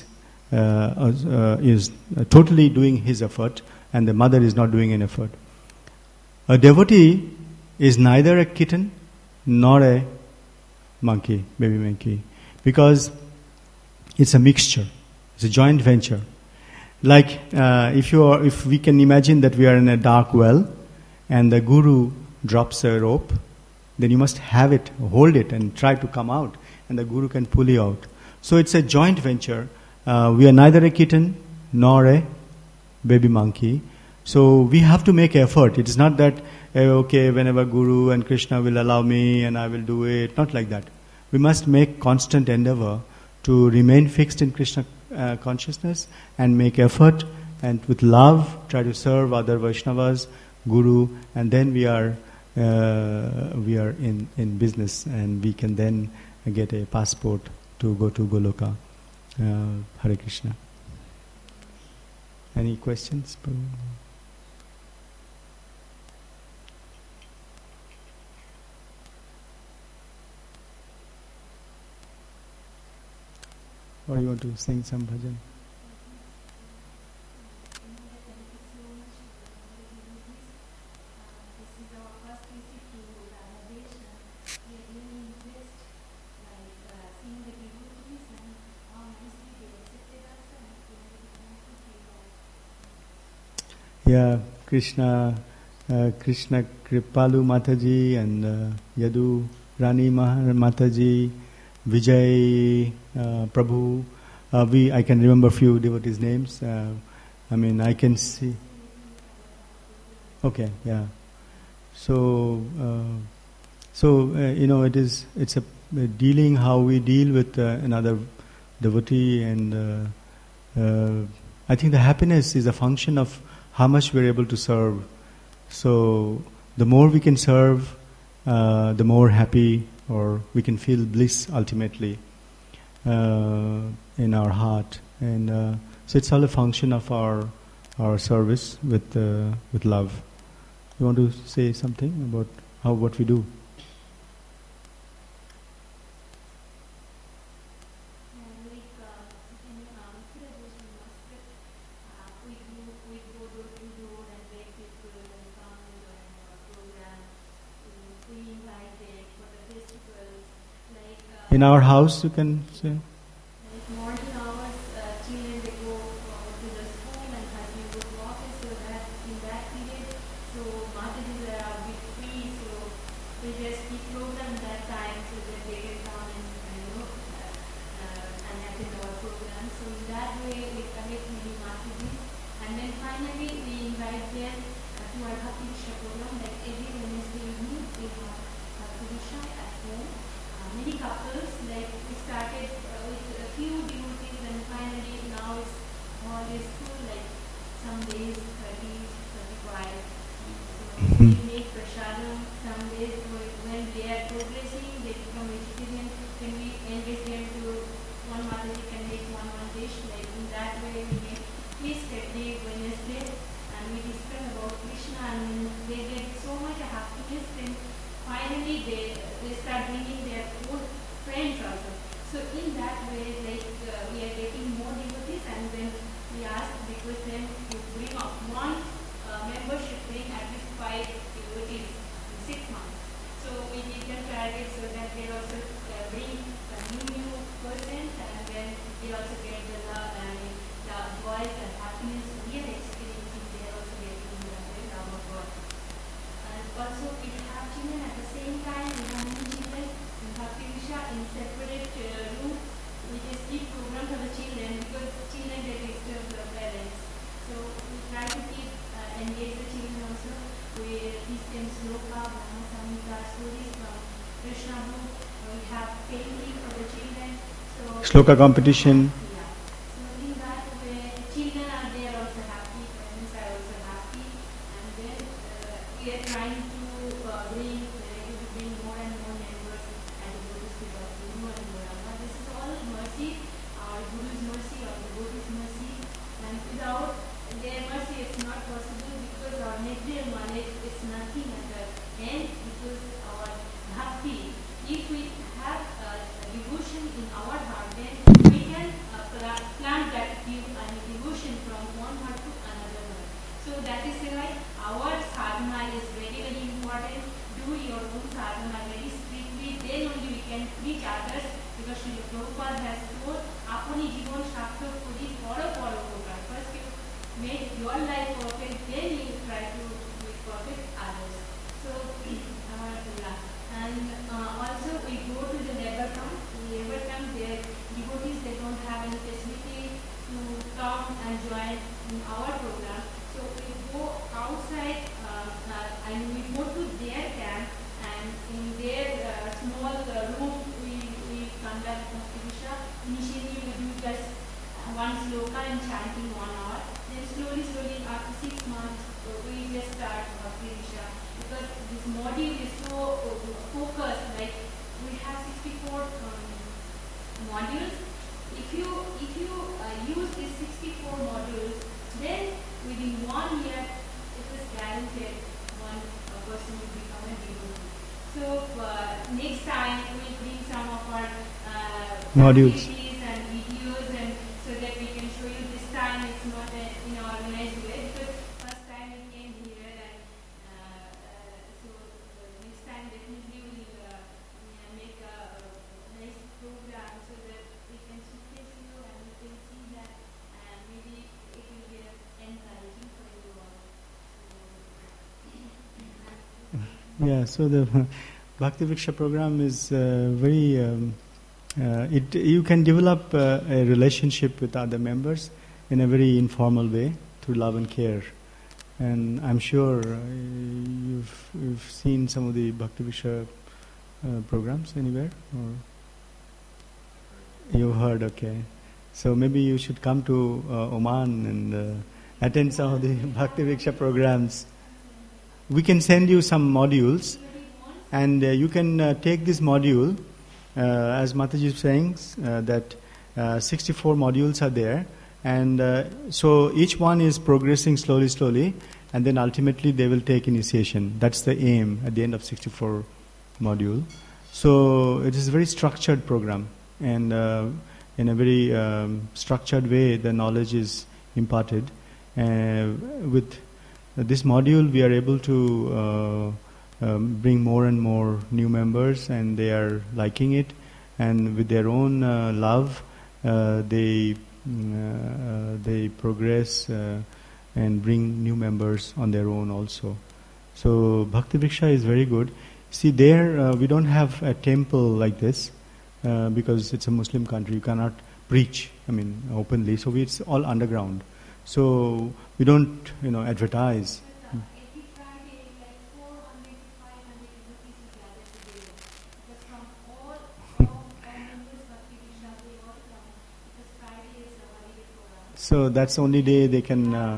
totally doing his effort, and the mother is not doing an effort. A devotee is neither a kitten nor a monkey, baby monkey, because it's a mixture. It's a joint venture. Like if we can imagine that we are in a dark well, and the guru drops a rope, then you must hold it, and try to come out, and the guru can pull you out. So it's a joint venture. We are neither a kitten nor a baby monkey. So we have to make effort. It is not that, okay, whenever Guru and Krishna will allow me and I will do it. Not like that. We must make constant endeavor to remain fixed in Krishna consciousness, and make effort, and with love try to serve other Vaishnavas, Guru, and then we are in business, and we can then get a passport to go to Goloka. Hare Krishna. Any questions? Or you want to sing some bhajan? This is our first Yeah, Krishna Kripalu Mataji and Yadu Rani Mataji, Vijay Prabhu. I can remember few devotees' names. I can see. Okay, yeah. So it's a dealing how we deal with another devotee, and I think the happiness is a function of how much we're able to serve. So the more we can serve, the more happy, or we can feel bliss ultimately in our heart, and so it's all a function of our service with love. You want to say something about what we do? In our house, you can say. Shloka competition. Modules. Yeah, so the Bhakti Vriksha program is very. You can develop a relationship with other members in a very informal way through love and care, and I'm sure you've seen some of the Bhakti Vriksha programs anywhere, or you've heard. Okay, so maybe you should come to Oman and attend some of the Bhakti Vriksha programs. We can send you some modules, and you can take this module. As Mataji is saying, that 64 modules are there, and so each one is progressing slowly, and then ultimately they will take initiation. That's the aim at the end of 64 module. So it is a very structured program, and in a very structured way the knowledge is imparted. With this module we are able to bring more and more new members, and they are liking it, and with their own love they progress and bring new members on their own also. So Bhakti Vriksha is very good. See, there we don't have a temple like this because it's a Muslim country. You cannot preach, openly. So it's all underground. So we don't, advertise. So that's the only day they can.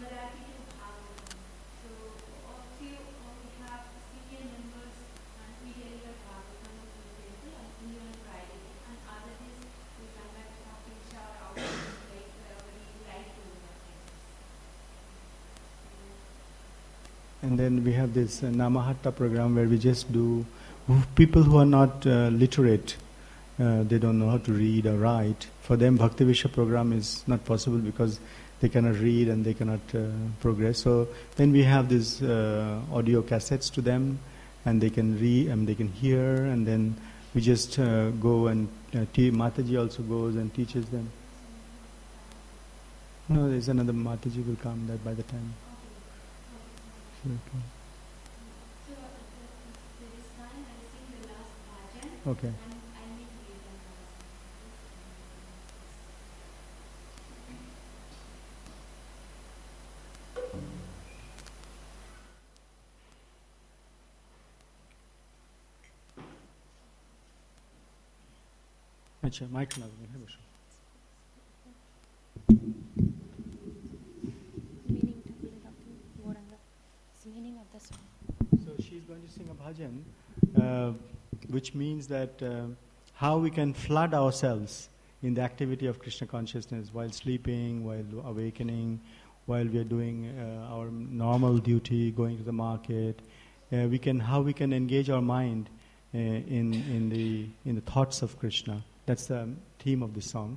And then we have this Namahatta program where we just do people who are not literate. They don't know how to read or write. For them, Bhakti Vriksha program is not possible because they cannot read and they cannot progress. So then we have these audio cassettes to them, and they can read and they can hear, and then we just go and Mataji also goes and teaches them. No, there's another Mataji will come that by the time. Okay. So there is time I sing the last bhajan. Okay. And I need to read them. अच्छा mike ना है बस Meaning of the song. So she's going to sing a bhajan, which means that how we can flood ourselves in the activity of Krishna consciousness while sleeping, while awakening, while we are doing our normal duty, going to the market. How we can engage our mind in the thoughts of Krishna. That's the theme of the song.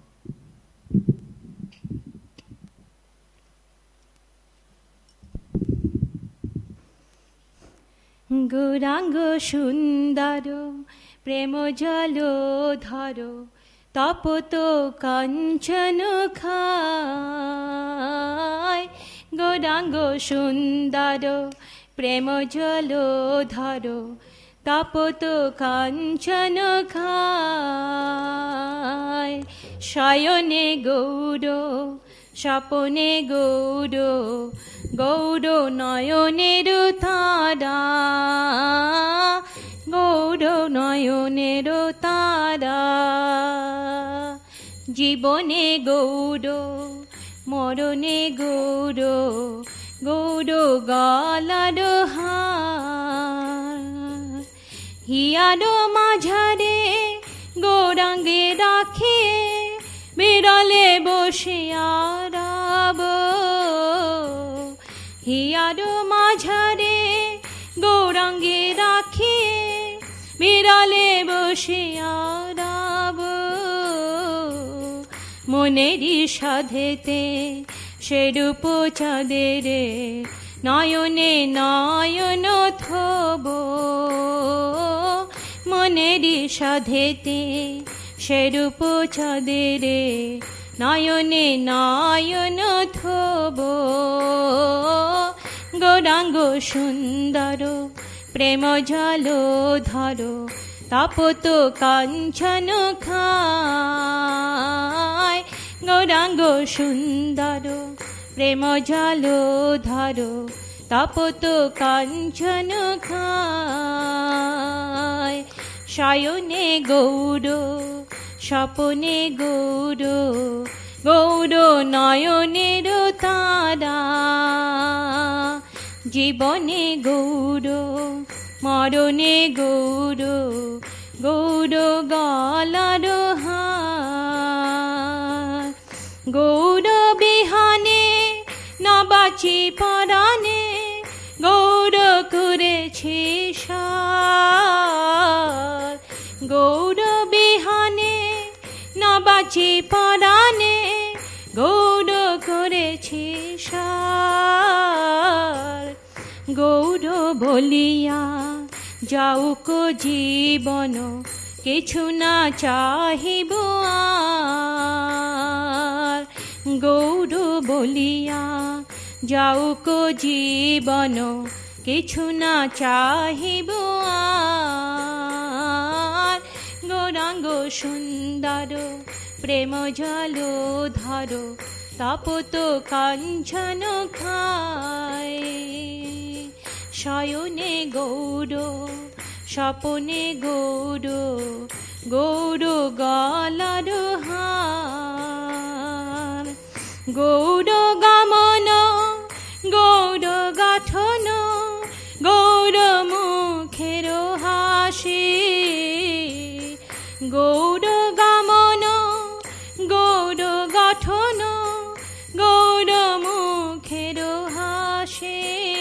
Gauranga Sundaro Premo Jalo Dharo Tapoto Kanchana Khai Gauranga Sundaro Premo Jalo Dharo Tapoto Kanchana Khai Shayone Gauro Shapone Gauro Gauro Nayoneru Tada Gauro Nayoneru Tada Jibone Gauro Morone Gauro Gauro Galado Har Hiado Majhare Gaurange Rakhe Birale Boshiarabo Hiado Majhare Gaurange Rakhe Birale Boshiarabo Moneri Shadhete Sherupo Chadere Nayone Nayono Thobo Moneri Shadhete Sherupo Chadere Nayone Nayono Thobo Gaurango Sundaro প্রেম জল ধর তাপত কাঞ্চন খায় গৌরাঙ্গ সুন্দর প্রেম জল ধর তাপত কাঞ্চন খায় শয়নে গৌর স্বপনে গৌর গৌর নয়নের তারা জীবনে গৌর মরণে গৌর গৌর গলার হার গৌর বিহানে নবাচি পরাণে গৌর করেছে সার গৌর বিহানে নবাচি পরাণে গৌর করেছে সার গৌর বলিয়া যাউক জীবন কিছু না চাহিব আর গৌর বলিয়া যাউক জীবন কিছু না চাহিব আর গৌরাঙ্গ সুন্দর প্রেম জল ধর তাপত কাঞ্চন খায় শয়নে গৌর স্বপনে গৌর গৌর গলার হার গৌর গমন গৌর গাঠন গৌর মুখের হাসি গৌর গমন গৌর গঠন গৌর মুখের হাসি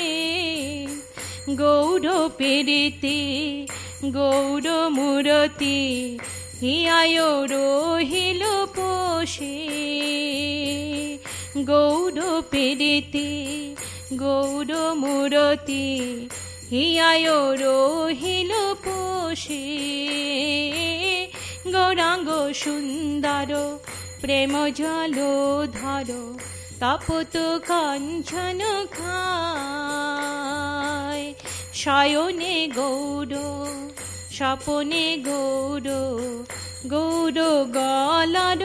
গৌর পেরিতে গৌর মূরতি হিয়ায় রহিল পোষে গৌর পেরিতে গৌর মূরতি হিয়ায় রহিল পোষে গৌরাঙ্গ সুন্দর প্রেম জল ধর তাপত কাঞ্চন খায় শয়নে গৌর স্বপনে গৌর গৌর গলার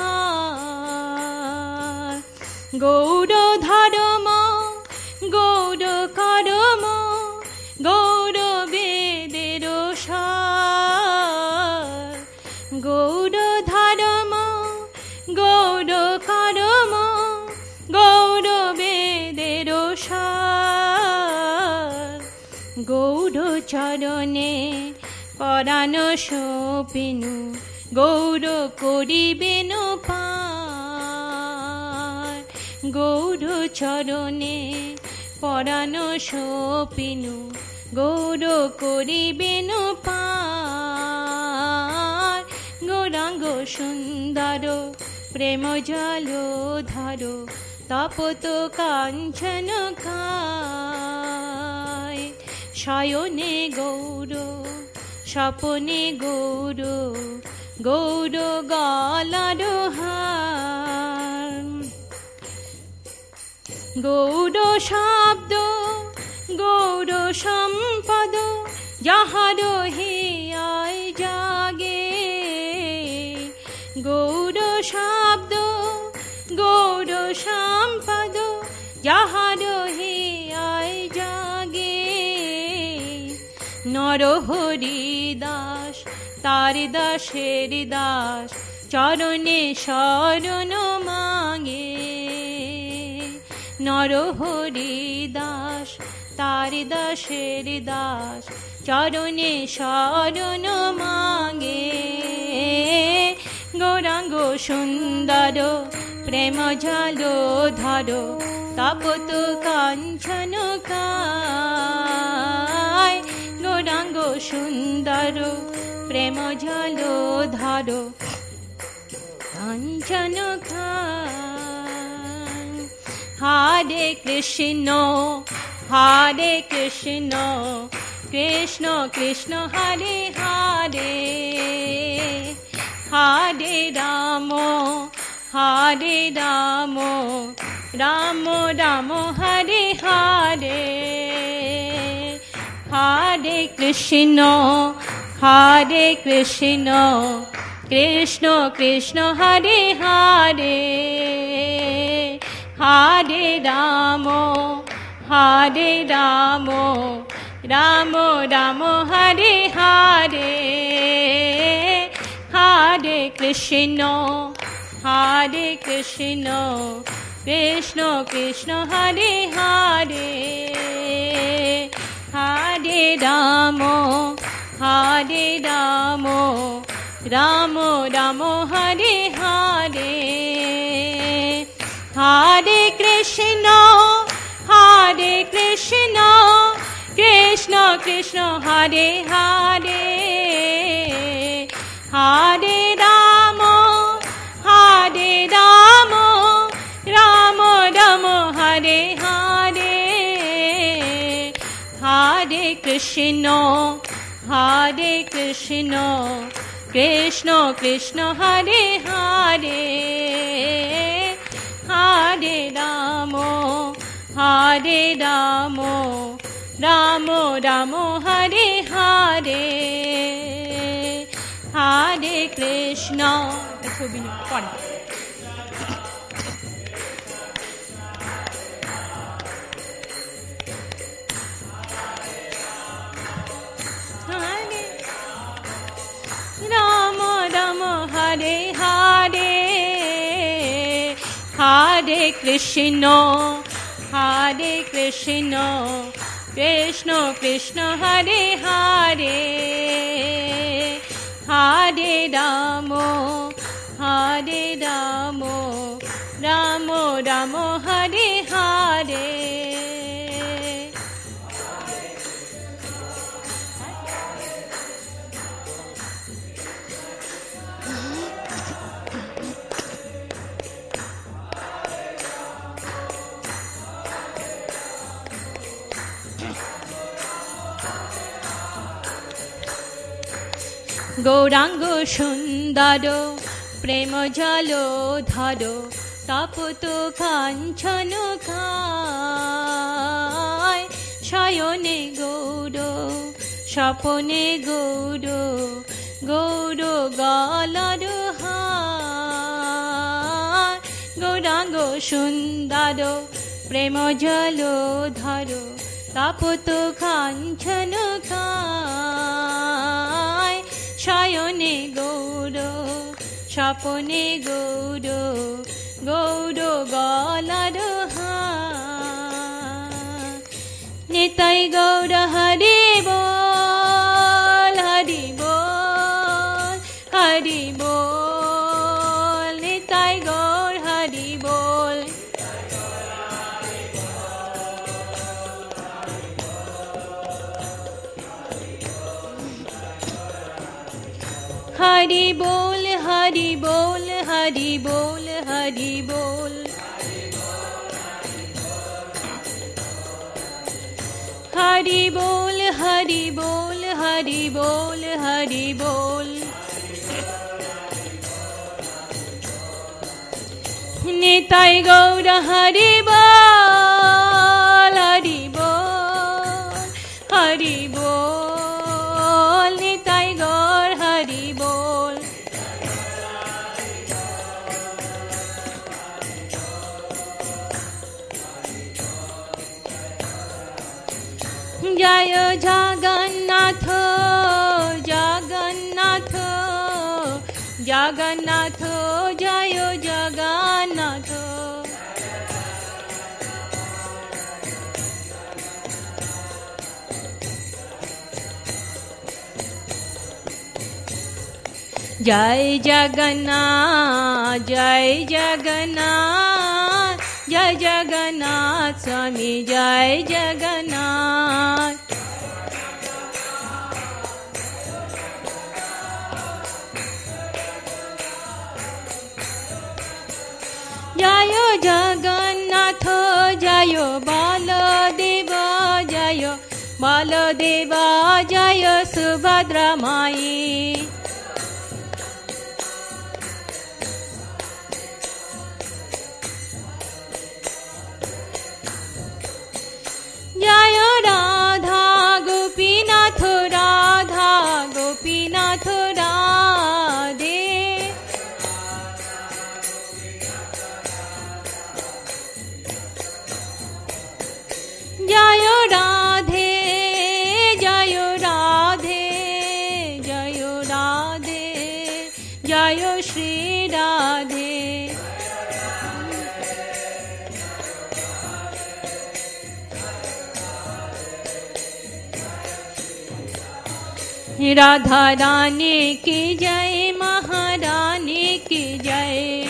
হার গৌর ধর্ম গৌর কর্ম গৌর বেদের সার গৌর ধর্ম গৌর কর্ম গৌর বেদের সার গৌর চরণে পরাণ সপিনু গৌর করিবেন পার গৌর চরণে পরাণ সপিনু গৌর করিবেন পার গৌরাঙ্গ সুন্দর প্রেম জল ধর তাপত কাঞ্চন খায় শয়নে গৌর স্বপনে গৌর গৌর গলার হার গৌর শব্দ গৌর সম্পদ যাহার হিয়ায় জাগে গৌর শব্দ গৌর সম্পদ যাহার হিয়ায় জাগে নরহরি দাস তার দাসের দাস চরণে শরণ মাগে নরহরি দাস তার দাসের দাস চরণে শরণ মাগে গৌরাঙ্গ সুন্দর প্রেম জল ধর তাপত কাঞ্চন খায় গৌরাঙ্গ সুন্দর প্রেম জল ধর কাঞ্চন খায় হরে Krishna Krishna Krishna Hare Hare Hare Ram Ram Ram Hare Hare Hare Krishna, Hare Krishna, Krishna Krishna, Hare Hare, Hare Rama, Hare Rama, Rama Rama, Hare Hare, Hare Krishna, Hare Krishna, Krishna Krishna, Hare Hare, Hare Rama, Hare Rama, Rama Rama, Hare Hare, Hare Krishna, Hare Krishna, Krishna Krishna, Hare Hare, Hare Rama, Hare Rama, Rama Rama, Hare Hare, Hare Krishna, Hare Krishna, Krishna Krishna, Hare Hare, Hare Rama, Hare Rama, Rama Rama, Hare Hare, Hare Krishna. Rama Rama, Hare Hare, Hare Krishna, Hare Krishna, Krishna Krishna, Hare Hare, Hare Rama, Hare Rama, Rama Rama, Hare Hare. Gauranga সুন্দর প্রেম জল ধর তপত কাঞ্চন খায় শয়নে গৌর স্বপনে গৌর গৌর গলর হায় গৌরাঙ্গ সুন্দর প্রেম জল ধর তপত কাঞ্চন খায় শয়নে গৌর স্বপনে গৌর গৌর গলর নিতাই গৌর হরি বল হরি বল হরি বল নিতাই গৌর হরি বল हरि बोल हरि बोल हरि बोल हरि बोल हरि बोल हरि बोल हरि बोल हरि बोल निताई गौर हरि बोल हरि बोल हरि बोल निताई गौर हरि बोल जय जगन्नाथ जगन्नाथ जगन्नाथ जय जगन्नाथ जय जगन्नाथ जय जगन्नाथ जय जगन्नाथ स्वामी जय जगन्नाथ जय जगन्नाथ जय बलदेव जय बलदेव जय सुभद्रा माई जय राधा गोपीनाथ जय श्री राधे। राधा रानी की जय, महारानी की जय।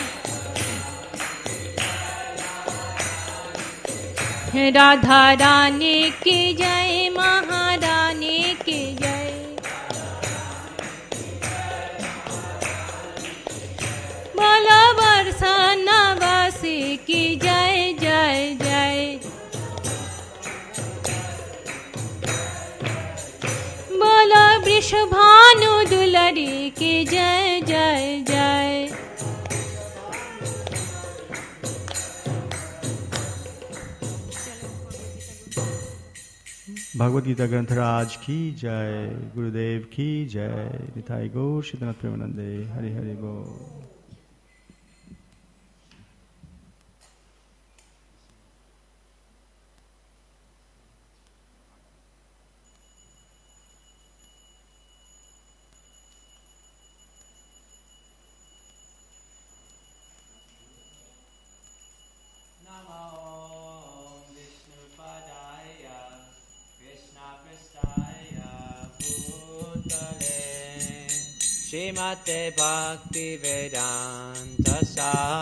राधा रानी की जय, महारानी की जय। बोलो बरसाना वासी की जय जय जय। बोलो वृषभानु दुलरी की जय जय जय। भगवद गीता ग्रंथराज की जय, गुरुदेव की जय, निताई गौर श्रीनाथ प्रेमानंदे, हरि हरि बोल। Shrimate Bhakti Vedanta Sa